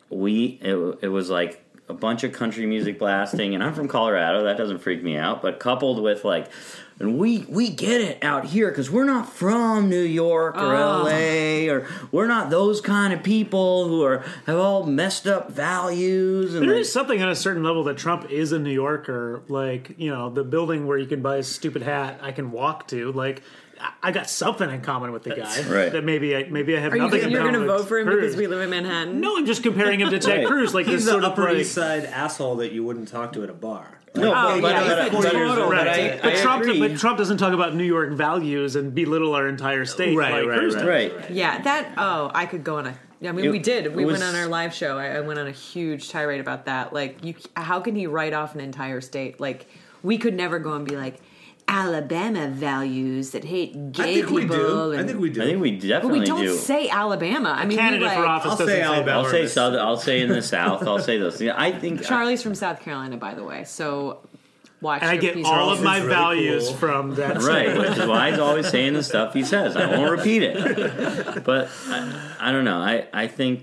was like a bunch of country music blasting. And I'm from Colorado, that doesn't freak me out. But coupled with like, and we get it out here because we're not from New York or L.A. or we're not those kind of people who have all messed up values. And There like, is something on a certain level that Trump is a New Yorker. Like, you know, the building where you can buy a stupid hat I can walk to. Like, I got something in common with the guy. Right. That maybe I have Are you nothing in you're common going to with vote for him Cruz. because we live in Manhattan? No, I'm just comparing him to Ted Right. Cruz. Like He's this the sort of Upper like, East Side asshole that you wouldn't talk to at a bar. no, Oh, yeah, he's a total but right. But Trump, agree. but Trump doesn't talk about New York values and belittle our entire state. Right, like right, Cruz right. does. Right. Yeah, that. Oh, I could go on a. I mean, we did. We it went was- on our live show. I went on a huge tirade about that. Like, how can he write off an entire state? Like, we could never go and be like, Alabama values that hate gay I think people. we do. I and- think we do. I think we But definitely we don't do. say Alabama. I mean, Candidate we like, for office I'll doesn't say say Alabama. I'll say Southern. I'll say in the South. I'll say those. Yeah, I think Charlie's from South Carolina, by the way. So watch. And I your get piece all of of my really values cool. from that. Right, which is why he's always saying the stuff he says. I won't repeat it. But I don't know. I think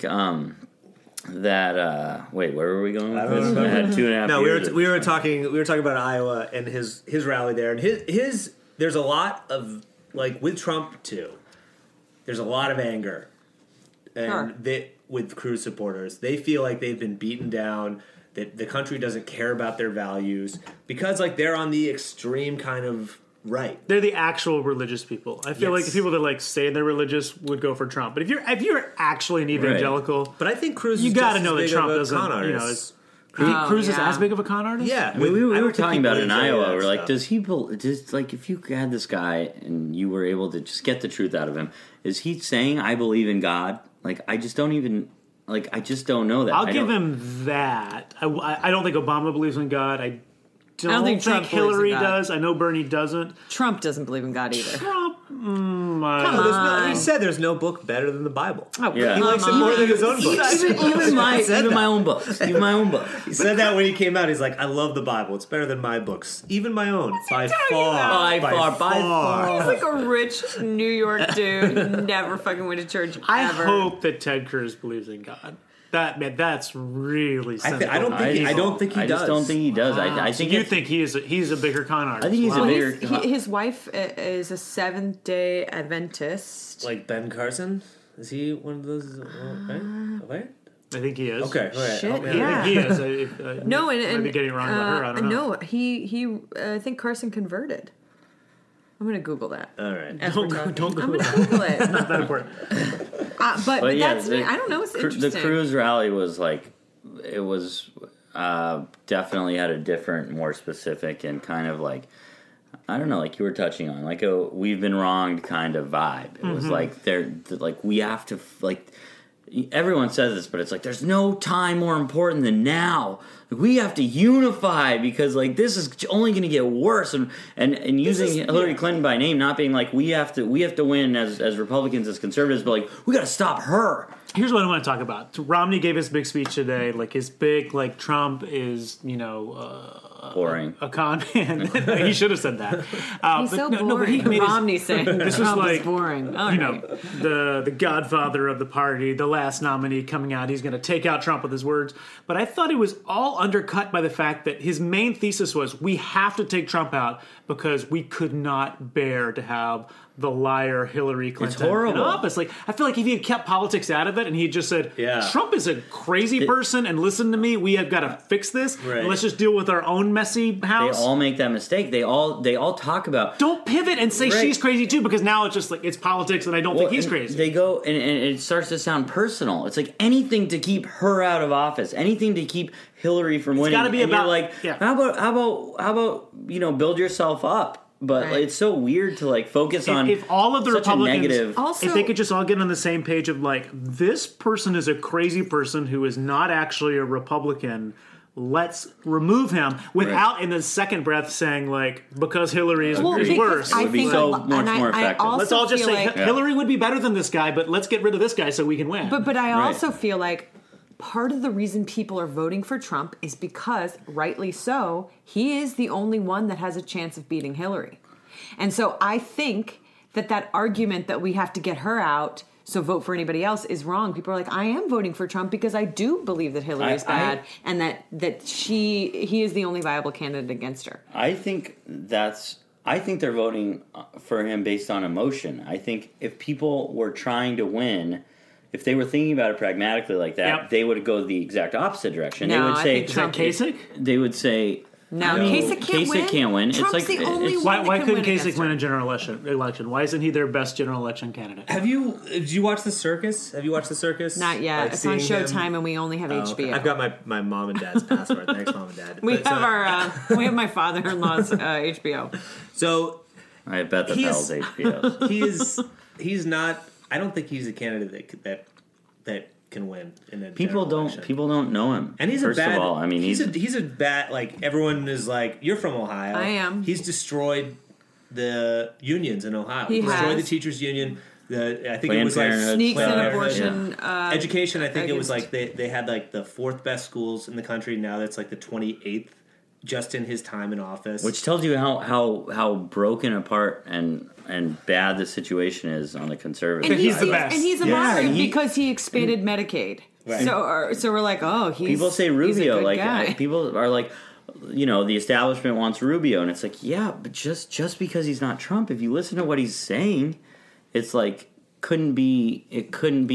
that wait, where were we going with this? I had 2.5 No, years. we were talking about Iowa and his rally there, and his there's a lot of like with Trump too. There's a lot of anger, and Sure. with Cruz supporters, they feel like they've been beaten down. That the country doesn't care about their values because like they're on the extreme kind of right. They're the actual religious people. I feel like Yes. the people that like say they're religious would go for Trump. But if you're actually an evangelical, But I think Cruz you is got to just know as that big Trump of a doesn't. con You know, artist. Cruz is yeah. as big of a con artist. Yeah, I mean, we I were don't think talking he about it in believes any of Iowa. that We're like, stuff. does he? Does like if you had this guy and you were able to just get the truth out of him, is he saying I believe in God? Like I just don't even like I just don't know that. I'll I give don't- him that. I don't think Obama believes in God. I don't think Trump believes in Hillary God. does. I know Bernie doesn't. Trump doesn't believe in God either. Trump, Come He said there's no book better than the Bible. Oh, Yeah. He likes it more than his own books. even my said even that. my own books. Even my own book. He said that when he came out. He's like, I love the Bible. It's better than my books. Even my own. By far. about? By far. He's like a rich New York dude who never fucking went to church I ever. hope that Ted Cruz believes in God. That's really simple. I don't think he I does. just don't think he does. I So think you it- think he's a bigger con artist? I think he's a Well, bigger. his wife is a Seventh-day Adventist. Like Ben Carson? Is he one of those? Right? I think he is. Okay, all right. Shit, Help me out. yeah. He is. No, I might be getting it wrong about her. I don't know. No, he. I think Carson converted. I'm gonna Google that. All right. As Don't we're go- talking. don't I'm Google gonna Google it. Not that important. But yeah, that's me. I don't know. It's interesting. The Cruz rally was like, it was definitely had a different, more specific, and kind of like, I don't know, like you were touching on, like a we've been wronged kind of vibe. It was like like we have to like. Everyone says this, but it's like there's no time more important than now. Like, we have to unify because like this is only going to get worse. And using Hillary Clinton by name, not being like we have to win as Republicans, as conservatives, but like we got to stop her. Here's what I want to talk about. Romney gave his big speech today. Like his big like Trump is Boring. a con man. He should have said that. He's so boring. but he made Romney saying this was Trump like is boring. All right. the godfather of the party, the last nominee coming out. He's going to take out Trump with his words. But I thought it was all undercut by the fact that his main thesis was we have to take Trump out because we could not bear to have the liar Hillary Clinton in horrible. office. Like I feel like if he had kept politics out of it and he just said, Yeah. Trump is a crazy person and listen to me, we have got to fix this. Right. And let's just deal with our own messy They house. all make that mistake. They all talk about. Don't pivot and say Right. she's crazy too, because now it's just like it's politics and I don't think he's and crazy. They go and it starts to sound personal. It's like anything to keep her out of office, anything to keep Hillary from winning. gotta be and you're about- like, yeah. how about build yourself up. But Right. it's so weird to like focus on if all of the such a Republicans, negative. Also- if they could just all get on the same page of like, this person is a crazy person who is not actually a Republican, let's remove him without in the second breath saying like, because Hillary is Well, because worse. I It would be think- so and much I- more I effective. also Let's all just feel say like- Hillary would be better than this guy, but let's get rid of this guy so we can win. But I Right. also feel like part of the reason people are voting for Trump is because, rightly so, he is the only one that has a chance of beating Hillary. And so I think that argument that we have to get her out, so vote for anybody else, is wrong. People are like, I am voting for Trump because I do believe that Hillary is bad and that he is the only viable candidate against her. I think they're voting for him based on emotion. I think if people were trying to win, if they were thinking about it pragmatically like that, Yep. they would go the exact opposite direction. No, they would I say, think Trump- Is that Kasich? They would say, No, Kasich can't win. It's Trump's like the only it's- one. Why that can couldn't win Kasich against win her. a general election? Why isn't he their best general election candidate? Did you watch The Circus? Have you watched The Circus? Not yet. Like, It's on seeing him- Showtime, and we only have Oh, HBO. okay. I've got my mom and dad's password. Thanks, mom and dad. we But, have we have my father-in-law's HBO. So I bet that He's- was HBO. he's not. I don't think he's a candidate that can win in a People general don't election. people don't know him. And he's First a bad. of all, I mean, he's a bad. Like everyone is like, you're from Ohio. I am. He's destroyed the unions in Ohio. He destroyed has. the teachers union. I think it Planned was like Parenthood. Sneaks Planned in Parenthood. abortion. Education. I think it was against- like they had like the 4th best schools in the country. Now that's like the 28th, just in his time in office. which tells you how broken apart and bad the situation is on the conservative. And he's he's the best. And he's a Yeah, moderate and he- because he expanded Medicaid. Right. So we're like, oh, he's People say he's a Rubio, good like guy. people are like, the establishment wants Rubio, and it's like, yeah, but just because he's not Trump, if you listen to what he's saying, it's like it couldn't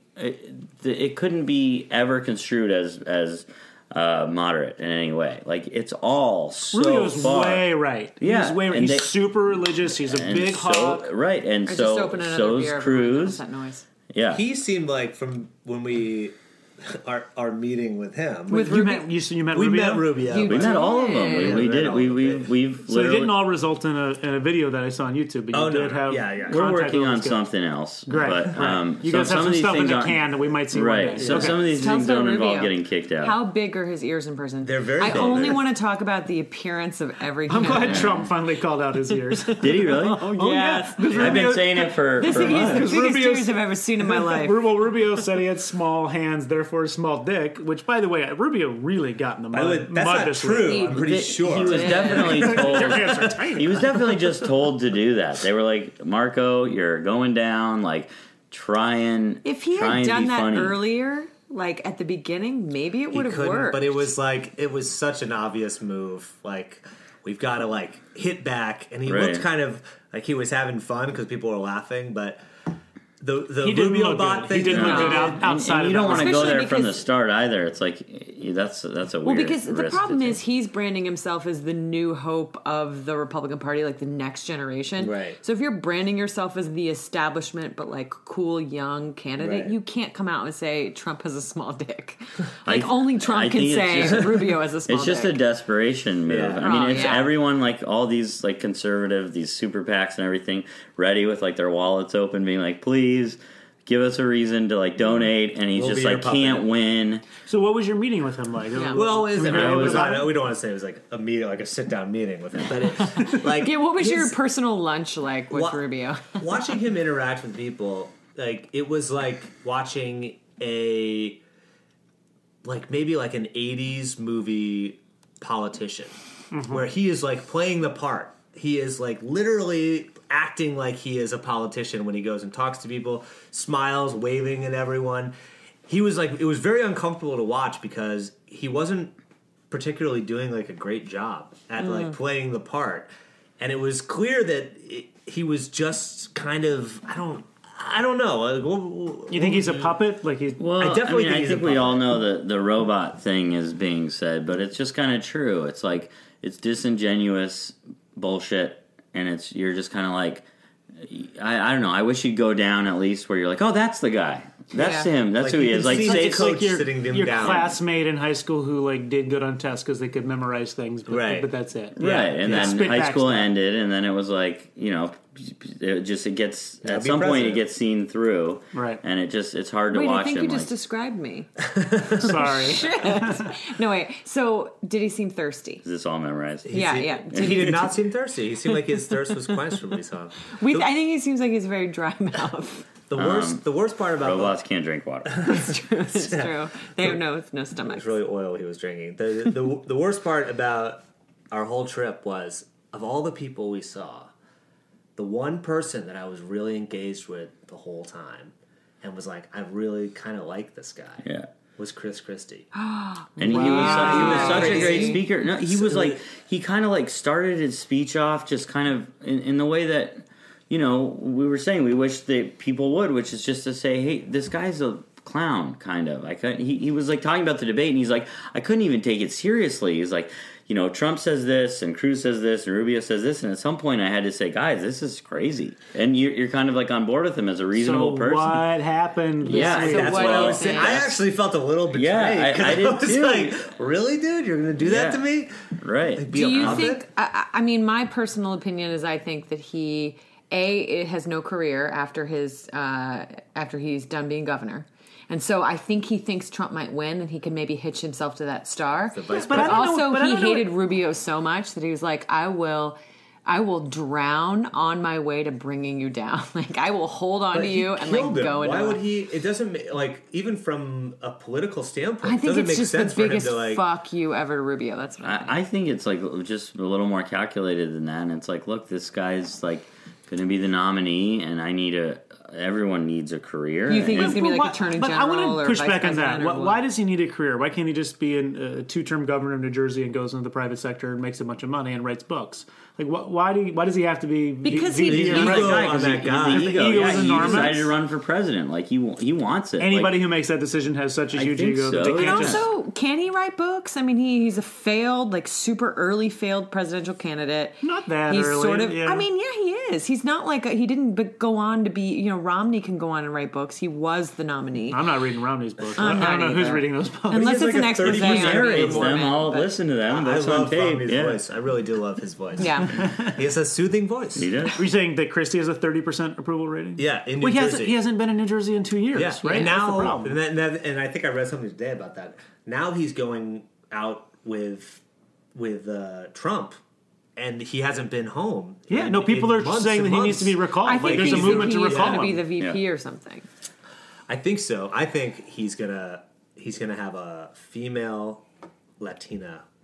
be ever construed as moderate in any way. Like it's all so Rubio's far. way right. Yeah, he's way right. and He's they- super religious. He's a And big hawk. right, and I so just opened another so's beer. Everyone knows Cruz. that noise. Yeah, he seemed like from when we our meeting with him. With You Rubio- met we Rubio? met Rubio. You we met all of them. Yeah, We we did. met all We've of them. we've So it literally. didn't all result in a video that I saw on YouTube, but you Oh, no, did have. yeah. We're contact working with on those guys. something else. Great. But, right. You so guys have of some these stuff in things the aren't- can that we might see one Right. day. So Okay. some of these Tell us things don't about involve Rubio. getting kicked out. How big are his ears in person? They're very I big. only want to talk about the appearance of every I'm glad candidate. Trump finally called out his ears. Did he really? Oh, yes. yeah. I've been saying it for This is the months. biggest Rubio's- ears I've ever seen in my life. Well, Rubio said he had small hands, therefore a small dick. Which, by the way, Rubio really got in the By the way, mud. that's mud not this true. week. I'm pretty sure. He was definitely Your told. hands are tiny. He was definitely just told to do that. They were like, Marco, you're going down. Like, try and If he try had and done be that funny. earlier, like at the beginning, maybe it He would have couldn't, worked. but it was such an obvious move. Like we've got to hit back, and he Right. looked kind of like he was having fun because people were laughing, but the He didn't Rubio look bot good. thing. He didn't look good outside and you of don't that. want to go Especially there from the because- start either. It's like that's a weird. Well, because the risk problem to is take. he's branding himself as the new hope of the Republican Party, like the next generation. Right. So if you're branding yourself as the establishment, but like cool young candidate, Right. you can't come out and say Trump has a small dick. Like I- only I Trump can think it's say just- Rubio has a small It's just dick. a desperation move. Yeah. I mean, Oh, it's yeah. everyone, like all these like conservative, these super PACs and everything, ready with like their wallets open, being like, please give us a reason to like donate, and he's We'll just be your like can't puppet. win. So what was your meeting with him like? Yeah. Well, we don't want to say it was like a meeting, like a sit down meeting with him, but it, like Yeah, what was your his- personal lunch like with Wa- Rubio? watching him interact with people, like it was like watching a maybe like an 80s movie politician where he is like playing the part. He is like literally acting like he is a politician when he goes and talks to people, smiles, waving at everyone. He was like, it was very uncomfortable to watch because he wasn't particularly doing like a great job at like playing the part. And it was clear that he was just kind of, I don't know. You think he's a puppet? Like he's Well, I definitely think I he's think a we puppet. all know that the robot thing is being said, but it's just kind of true. It's like it's disingenuous bullshit, and you're just kind of like, I don't know. I wish you'd go down at least where you're like, oh, that's the guy. That's Yeah. him. That's Like, who he you is. can Like, see say the it's coach like your, sitting them your down. classmate in high school who like did good on tests because they could memorize things, but, Right. but that's it. right, and Yeah. then Spit high back school stuff. ended, and then it was like it gets Yeah, at be some point president. it gets seen through, Right. And it's hard to Wait, watch I think him. you just like, described me. Sorry. No, wait. So did he seem thirsty? is this all memorized? Yeah, He- yeah. He did not seem thirsty. He seemed like his thirst was quenched when we saw him. I think he seems like he's very dry mouth. The worst part about Robots can't drink water. It's true. It's true. They have no stomachs. it's really oil he was drinking. The worst part about our whole trip was, of all the people we saw, the one person that I was really engaged with the whole time and was like, I really kind of like this guy, Yeah. was Chris Christie. And he was such a great speaker. No, he was like, he kind of like started his speech off just kind of in the way that, we were saying we wish that people would, which is just to say, hey, this guy's a clown, kind of. He was like talking about the debate, and he's like, I couldn't even take it seriously. He's like, Trump says this, and Cruz says this, and Rubio says this, and at some point I had to say, guys, this is crazy. And you're kind of like on board with him as a reasonable So person. what happened? this Yeah, week? So That's what what do I you was saying. think? I actually felt a little betrayed. Yeah, 'cause I did was too. like, really, dude? You're going to do that Yeah. to me? Right. Be Do a you puppet? think? I mean, my personal opinion is I think that it has no career after he's done being governor. And so I think he thinks Trump might win, and he can maybe hitch himself to that star. The vice But I But don't know- also, but I he don't know hated Rubio so much that he was like, I will drown on my way to bringing you down. Like, I will hold on But to he you and killed like him. go into Why it. would he? It doesn't even from a political standpoint. I it think doesn't it's make just sense the for him biggest to like. fuck you ever to Rubio. That's what I think. I think it's like just a little more calculated than that. And it's like, look, this guy's like going to be the nominee, and everyone needs a career. You think And- he's gonna be like But attorney but I general want or to push vice back on that. president or what? Why does he need a career? Why can't he just be a two-term governor of New Jersey and goes into the private sector and makes a bunch of money and writes books? Like, why does he have to be? Because VP he- or the president? ego Right, on 'cause that guy. The ego, ego yeah, is he enormous. decided to run for president. Like he wants it. Anybody Like, who makes that decision has such a I huge think ego that so. they But can't just. also, can he write books? I mean, he's a failed, like super early failed presidential candidate. Not that he's early, sort of. yeah. I mean, yeah, he is. He's not like he didn't go on to be. Romney can go on and write books. He was the nominee. I'm not reading Romney's book. I'm I not don't know who's either. reading those books. Unless He's it's like an a expose 30 on he being a narrates them. woman, I'll but- listen to them. I That's love on tape. Romney's Yeah, voice. I really do love his voice. Yeah, He has a soothing voice. he does. Are you saying that Christie has a 30% approval rating? Yeah, in New Well, Jersey. he hasn't been in New Jersey in 2 years, Yeah, right? and That's the now, problem. and I think I read something today about that. Now he's going out with Trump, and he hasn't been home. Yeah, no, people are months saying and that he needs to be months. recalled. I Like, think there's a he's movement to he's recall going to be him. the VP Yeah. or something. I think so. I think he's gonna have a female Latina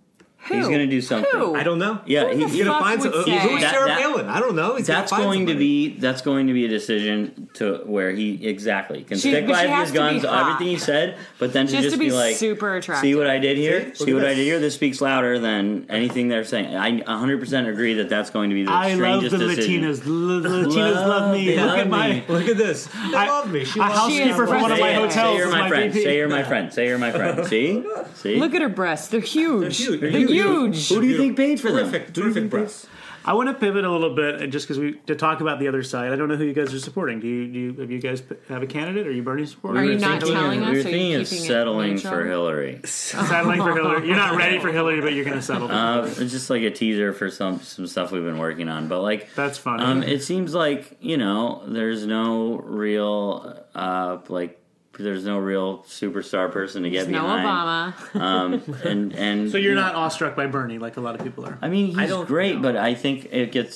He's going to do something. Who? I don't know. Yeah, Who the He's gonna fuck find would some. say? Who's That- Sarah that- Palin? I don't know. He's gonna That's find going somebody. to be a decision to where he exactly can She- stick but by she has his to be guns, hot. everything he said, but then to She has just to be like super attractive. See what I did here? See? See Look what at I did this. here? This speaks louder than anything they're saying. I 100% agree that that's going to be the I love strangest the decision. Latinas. Latinas love me. They Look love at my. me. Look at this. They love me. She A loves me. housekeeper for one of my Say it. hotels. Say you're is my friend. VP. Say you're my friend. Say you're my friend. See? See? Look at her breasts. They're huge. huge. They're They're huge. Who do you think paid for them? Terrific breasts. I want to pivot a little bit, and just because to talk about the other side. I don't know who you guys are supporting. Do you have you guys have a candidate? Are you Bernie supporter? Are you We were not thinking- telling us, We were or are you thinking of keeping it settling neutral? for Hillary. Settling for Hillary? You're not ready for Hillary, but you're going to settle. For It's just like a teaser for some stuff we've been working on. But like That's funny. It seems like there's no real there's no real superstar person to get No behind. Obama. And So you're not awestruck by Bernie like a lot of people are. I mean, he's don't great, know. but I think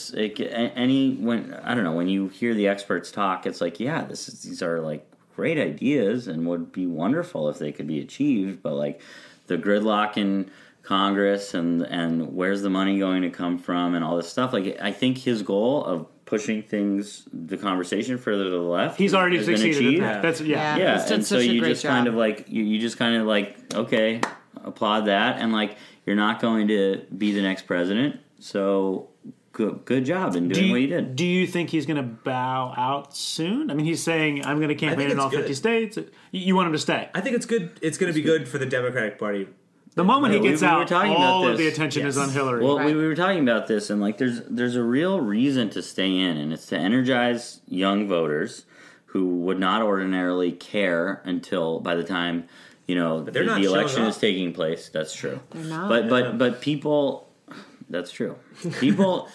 when you hear the experts talk, it's like, yeah, these are like great ideas and would be wonderful if they could be achieved, but like the gridlock in Congress and where's the money going to come from and all this stuff. Like, I think his goal of pushing the conversation further to the left, He's already has been succeeded at achieved. that. That's Yeah. Yeah, He's done and so such a you great just kind job. of like you just kind of like, okay, applaud that, and like you're not going to be the next president, so good job in doing what you did. Do you think he's going to bow out soon? I mean, he's saying, I'm going to campaign think in all it's 50 good. states. You want him to stay. I think it's good. It's going to be good for the Democratic Party. The moment he we gets were out, talking about all of this. the attention is Yes. on Hillary. Well, Right. we were talking about this, and like there's a real reason to stay in, and it's to energize young voters who would not ordinarily care until by the time they're the not election showing is up. taking place. That's true. They're not. But people, that's true. People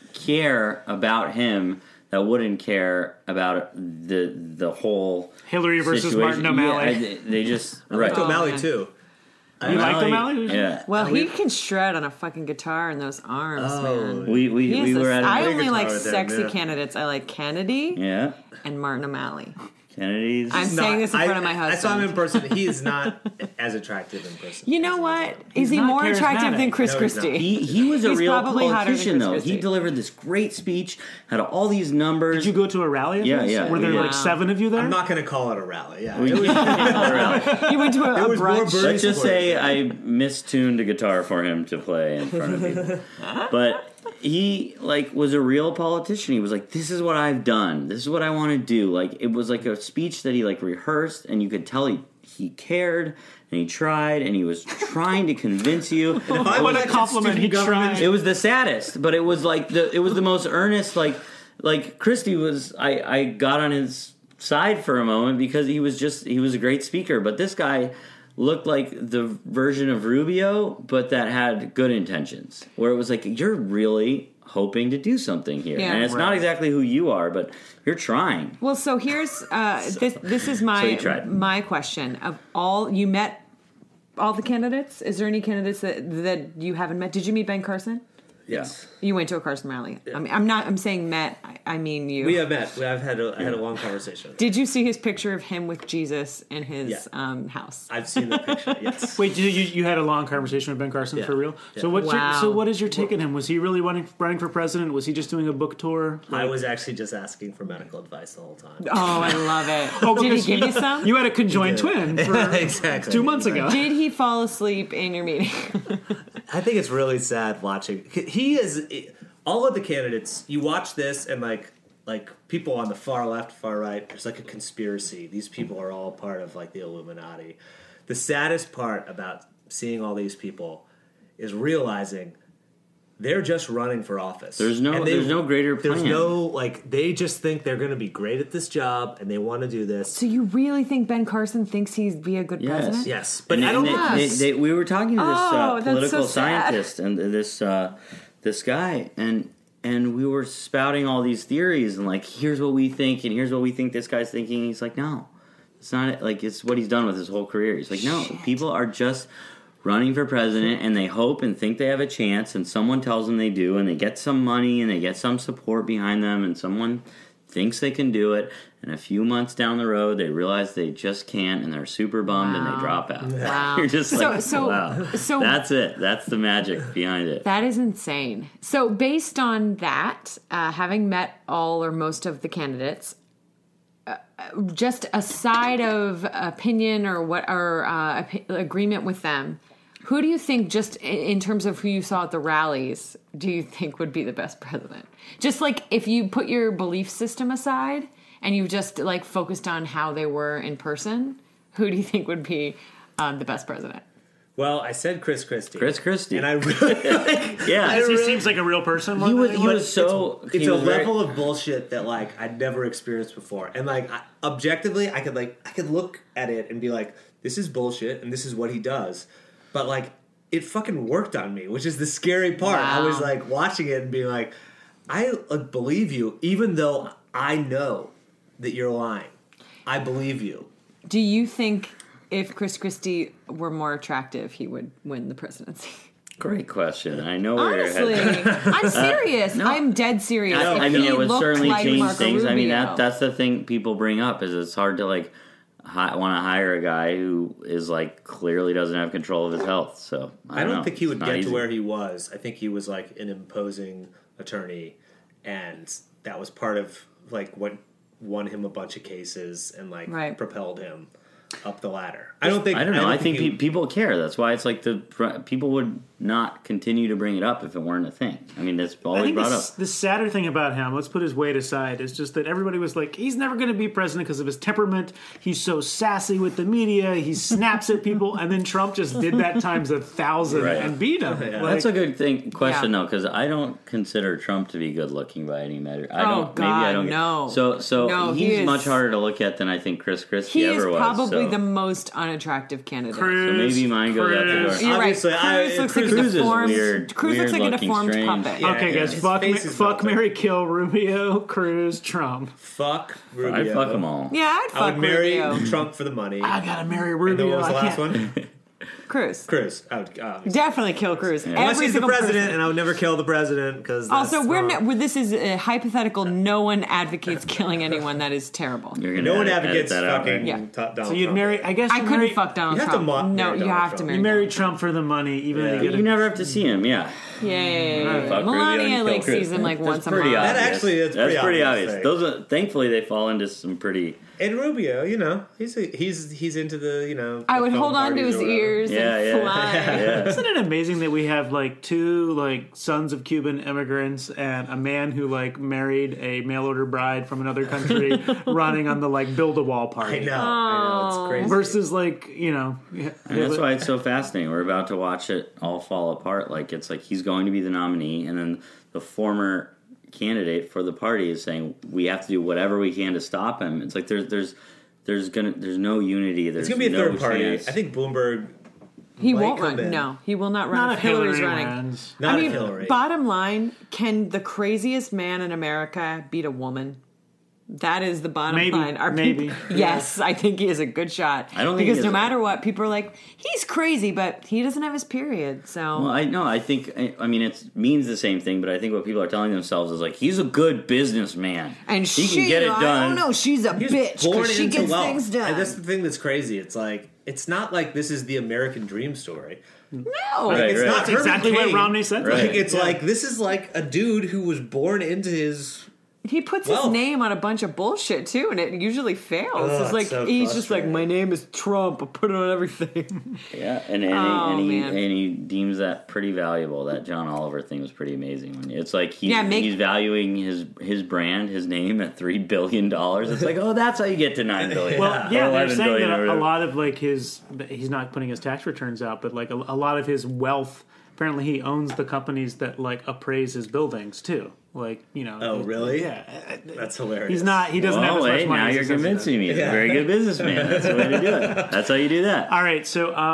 care about him that wouldn't care about the whole Hillary versus situation. Martin O'Malley. Yeah, they just I like right. O'Malley man. too. You liked O'Malley? Yeah. Well, he can shred on a fucking guitar and those arms, man. We He is were at I a only guitar like with them, sexy yeah. candidates. I like Kennedy yeah. and Martin O'Malley. Kennedy's. I'm saying this in front of my husband. I saw him in person. He is not as attractive in person. You know what? He's Is he not more attractive charismatic. than Chris No, he's not. Christie? He was a He's real probably hotter than politician, Chris though. Christie. He delivered this great speech, had all these numbers. Did you go to a rally? of Yeah, his? yeah, Were there we like did. 7 of you there? I'm not going to call it a rally. Yeah, We- it was, You went to a was more brunch. Bernie Let's just say supporters. I mistuned a guitar for him to play in front of people. But he was a real politician. He was like, "This is what I've done. This is what I want to do." Like, it was like a speech that he rehearsed, and you could tell he cared and he tried and he was trying to convince you. If I What was a like compliment. He student government- tried. It was the saddest, but it was the most earnest. Like Christie was. I got on his side for a moment because he was a great speaker, but this guy looked like the version of Rubio, but that had good intentions. Where it was like, you're really hoping to do something here, Yeah. and it's not Right. exactly who you are, but you're trying. Well, so here's this is So you tried. my question. Of all you met all the candidates, is there any candidates that you haven't met? Did you meet Ben Carson? Yes, You went to a Carson rally. I mean, I'm saying met. I mean you. we have met. I had a long conversation. Did you see his picture of him with Jesus in his Yeah. house? I've seen the picture. Yes. Wait, you had a long conversation with Ben Carson Yeah. for real? Yeah. So Wow. what is your take on him? Was he really running for president? Was he just doing a book tour? I was actually just asking for medical advice the whole time. Oh, I love it. Did he because give you some? You had a conjoined twin for Exactly. 2 months ago. Did he fall asleep in your meeting? I think it's really sad watching. He is all of the candidates. You watch this and like people on the far left, far right. There's like a conspiracy. These people are all part of the Illuminati. The saddest part about seeing all these people is realizing they're just running for office. There's no greater plan. There's no they just think they're going to be great at this job and they want to do this. So you really think Ben Carson thinks he'd be a good Yes. president? Yes, but And I don't they- think we were talking to this Oh, that's political so sad. scientist and this guy, and we were spouting all these theories and here's what we think and here's what we think this guy's thinking. And he's like, no, it's not. It's what he's done with his whole career. He's like, no, people are just running for president and they hope and think they have a chance and someone tells them they do and they get some money and they get some support behind them and someone thinks they can do it, and a few months down the road, they realize they just can't, and they're super bummed, and they drop out. Wow. You're just So- like, so- wow. so- That's it. That's the magic behind it. That is insane. So, based on that, having met all or most of the candidates, just a side of opinion or agreement with them, who do you think, just in terms of who you saw at the rallies, do you think would be the best president? Just like if you put your belief system aside and you just like focused on how they were in person, who do you think would be the best president? Well, I said Chris Christie. Chris Christie. And I really Yeah. He seems like a real person. He was so... it's he a was very- level of bullshit that like I'd never experienced before. And like objectively, I could look at it and be like, this is bullshit and this is what he does. But like it fucking worked on me, which is the scary part. Wow. I was like watching it and being like, I believe you, even though I know that you're lying. I believe you. Do you think if Chris Christie were more attractive, he would win the presidency? Great question. I know where Honestly, your head... I'm serious. No. I'm dead serious. I If mean, he it would looked certainly like change Marco things. I mean, Rubio. that's the thing people bring up is it's hard to like want to hire a guy who is like clearly doesn't have control of his health. So I I don't know. think he would It's not get easy. to where he was. I think he was like an imposing attorney, and that was part of like what won him a bunch of cases and like Right. propelled him up the ladder. I don't think. I don't know. I think he- people care. That's why it's like people would not continue to bring it up if it weren't a thing. I mean, it's I always think brought up. the sadder thing about him, let's put his weight aside, is just that everybody was like, he's never going to be president because of his temperament. He's so sassy with the media. He snaps at people. And then Trump just did that times 1,000 Right. and beat him. Yeah. Like, That's a good question Yeah. though, because I don't consider Trump to be good looking by any measure. I Oh, don't. Maybe I God, don't. no. So No, he he's is- much harder to look at than I think Chris Christie he is ever was. probably so. the most unattractive candidate. Cruz, So maybe mine goes out the Cruz. door. You're Obviously, right. Cruz looks Cruz like a is deformed. weird- Cruz looks like a weird-looking, deformed strange. puppet. Yeah. Okay, guys, His fuck, face is fuck melted. Mary, kill Rubio, Cruz, Trump. fuck Rubio. I'd fuck them all. Yeah, I'd I fuck would marry Rubio. Trump for the money. I gotta marry And then Rubio. what was the I last can't. one? Cruz. Cruz. I would, Definitely kill Cruz. unless Every he's the single president, person. and I would never kill the president because Also, this is a hypothetical. No one advocates killing anyone. That is terrible. You're gonna no one edit advocates that out, fucking right? Yeah. Donald So you'd Trump. marry, I guess I you couldn't marry, fuck Donald You have to Trump. marry No, Donald you have Trump. to you marry. marry Trump for the money, even Yeah. if you get You never have to see him. Yeah. Yeah. Fuck Rubio and Melania kill like Cruz. sees him like That's once a pretty month. obvious. That actually is That's pretty pretty obvious, obvious. like- Those thankfully they fall into some pretty. And Rubio, you know, he's into the, you know. I the would film hold on to parties his or whatever. ears Yeah, and yeah. fly. Yeah. Isn't it amazing that we have like two like sons of Cuban immigrants and a man who like married a mail order bride from another country running on the like build a wall party? I know, it's crazy. Versus like, you know, And that's why it's so fascinating. We're about to watch it all fall apart. Like it's like he's going to be the nominee, and then the former candidate for the party is saying we have to do whatever we can to stop him. It's like there's no unity. There's It's gonna be a no third party. chance. I think Bloomberg. He Might won't come run. in. No, he will not run. not if if Hillary running. runs. Not I mean, Hillary. bottom line, can the craziest man in America beat a woman? That is the bottom Maybe, line. Are maybe. people, yes, I think he is a good shot. I don't think because he no is a- matter what, people are like, he's crazy, but he doesn't have his period. So Well, I think I mean it means the same thing, but I think what people are telling themselves is like he's a good businessman and he she, can get it I done. don't know, she's a He was bitch born because she into gets wealth. things done. And that's the thing that's crazy. It's like it's not like this is the American dream story. no, Right, It's right. not That's Herman exactly what Cain. Romney said. Right. Like it's like this is like a dude who was born into his. he puts Well- his name on a bunch of bullshit too, and it usually fails. Ugh, It's like so he's just like, frustrating. my name is Trump. I put it on everything. Yeah, and Oh, he man. and he deems that pretty valuable. That John Oliver thing was pretty amazing. When it's like he's Yeah, he's valuing his brand, his name at $3 billion. It's like, oh, that's how you get to $9 billion. Well, yeah, Or they're 11 saying billion that or a whatever. lot of like he's not putting his tax returns out, but like a lot of his wealth. Apparently, he owns the companies that like appraise his buildings too. Like, you know. Oh, really? Yeah. That's hilarious. He's not. He doesn't have Oh, as much wait, money. now as you're he says he convincing me. He's a Yeah. very good businessman. That's the way to do it. That's how you do that. All right,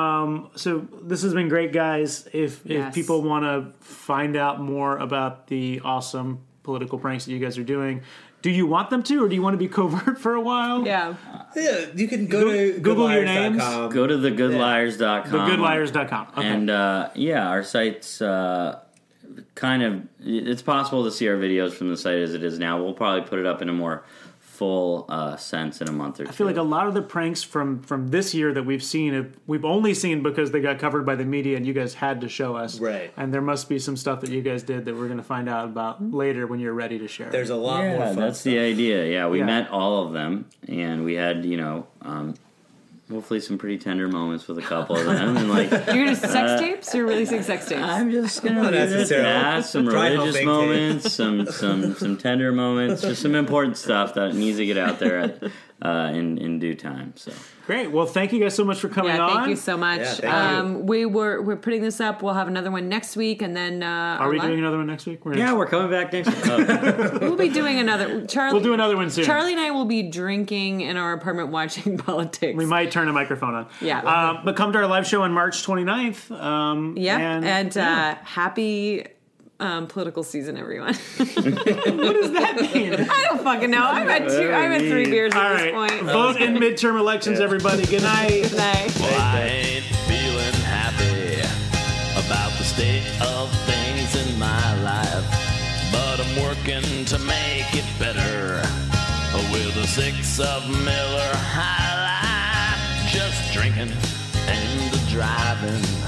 so this has been great, guys. If Yes. people want to find out more about the awesome political pranks that you guys are doing, do you want them to, or do you want to be covert for a while? Yeah. Yeah, you can go to Google your goodliars.com. names. Go to thegoodliars.com. Thegoodliars.com. Okay. And yeah, our site's it's possible to see our videos from the site as it is now. We'll probably put it up in a more full sense in a month or two. I feel like a lot of the pranks from this year that we've seen, we've only seen because they got covered by the media and you guys had to show us. Right. And there must be some stuff that you guys did that we're going to find out about later when you're ready to share. There's a lot more fun that's stuff. the idea. Yeah, we Yeah. met all of them, and we had, hopefully some pretty tender moments with a couple of them. And like, You're gonna sex tapes? You're releasing sex tapes? I'm just gonna Not necessarily. add some Dry religious humping moments, some tender moments, just some important stuff that needs to get out there in due time. So. Great. Well, thank you guys so much for coming Yeah, on. thank you so much. Yeah, thank you. We're putting this up. We'll have another one next week, and then Are we doing another one next week? We're coming back next week. We'll be doing another. Charlie, We'll do another one soon. Charlie and I will be drinking in our apartment, watching politics. We might turn a microphone on. Yeah. But come to our live show on March 29th. Yeah, and happy political season, everyone. what does that mean? I don't fucking know. I've had 3 beers All at right. this point. Vote in midterm elections, everybody. Good night. Good night. Well, I ain't feeling happy about the state of things in my life, but I'm working to make it better with a 6 of Miller High Life. Just drinking and driving.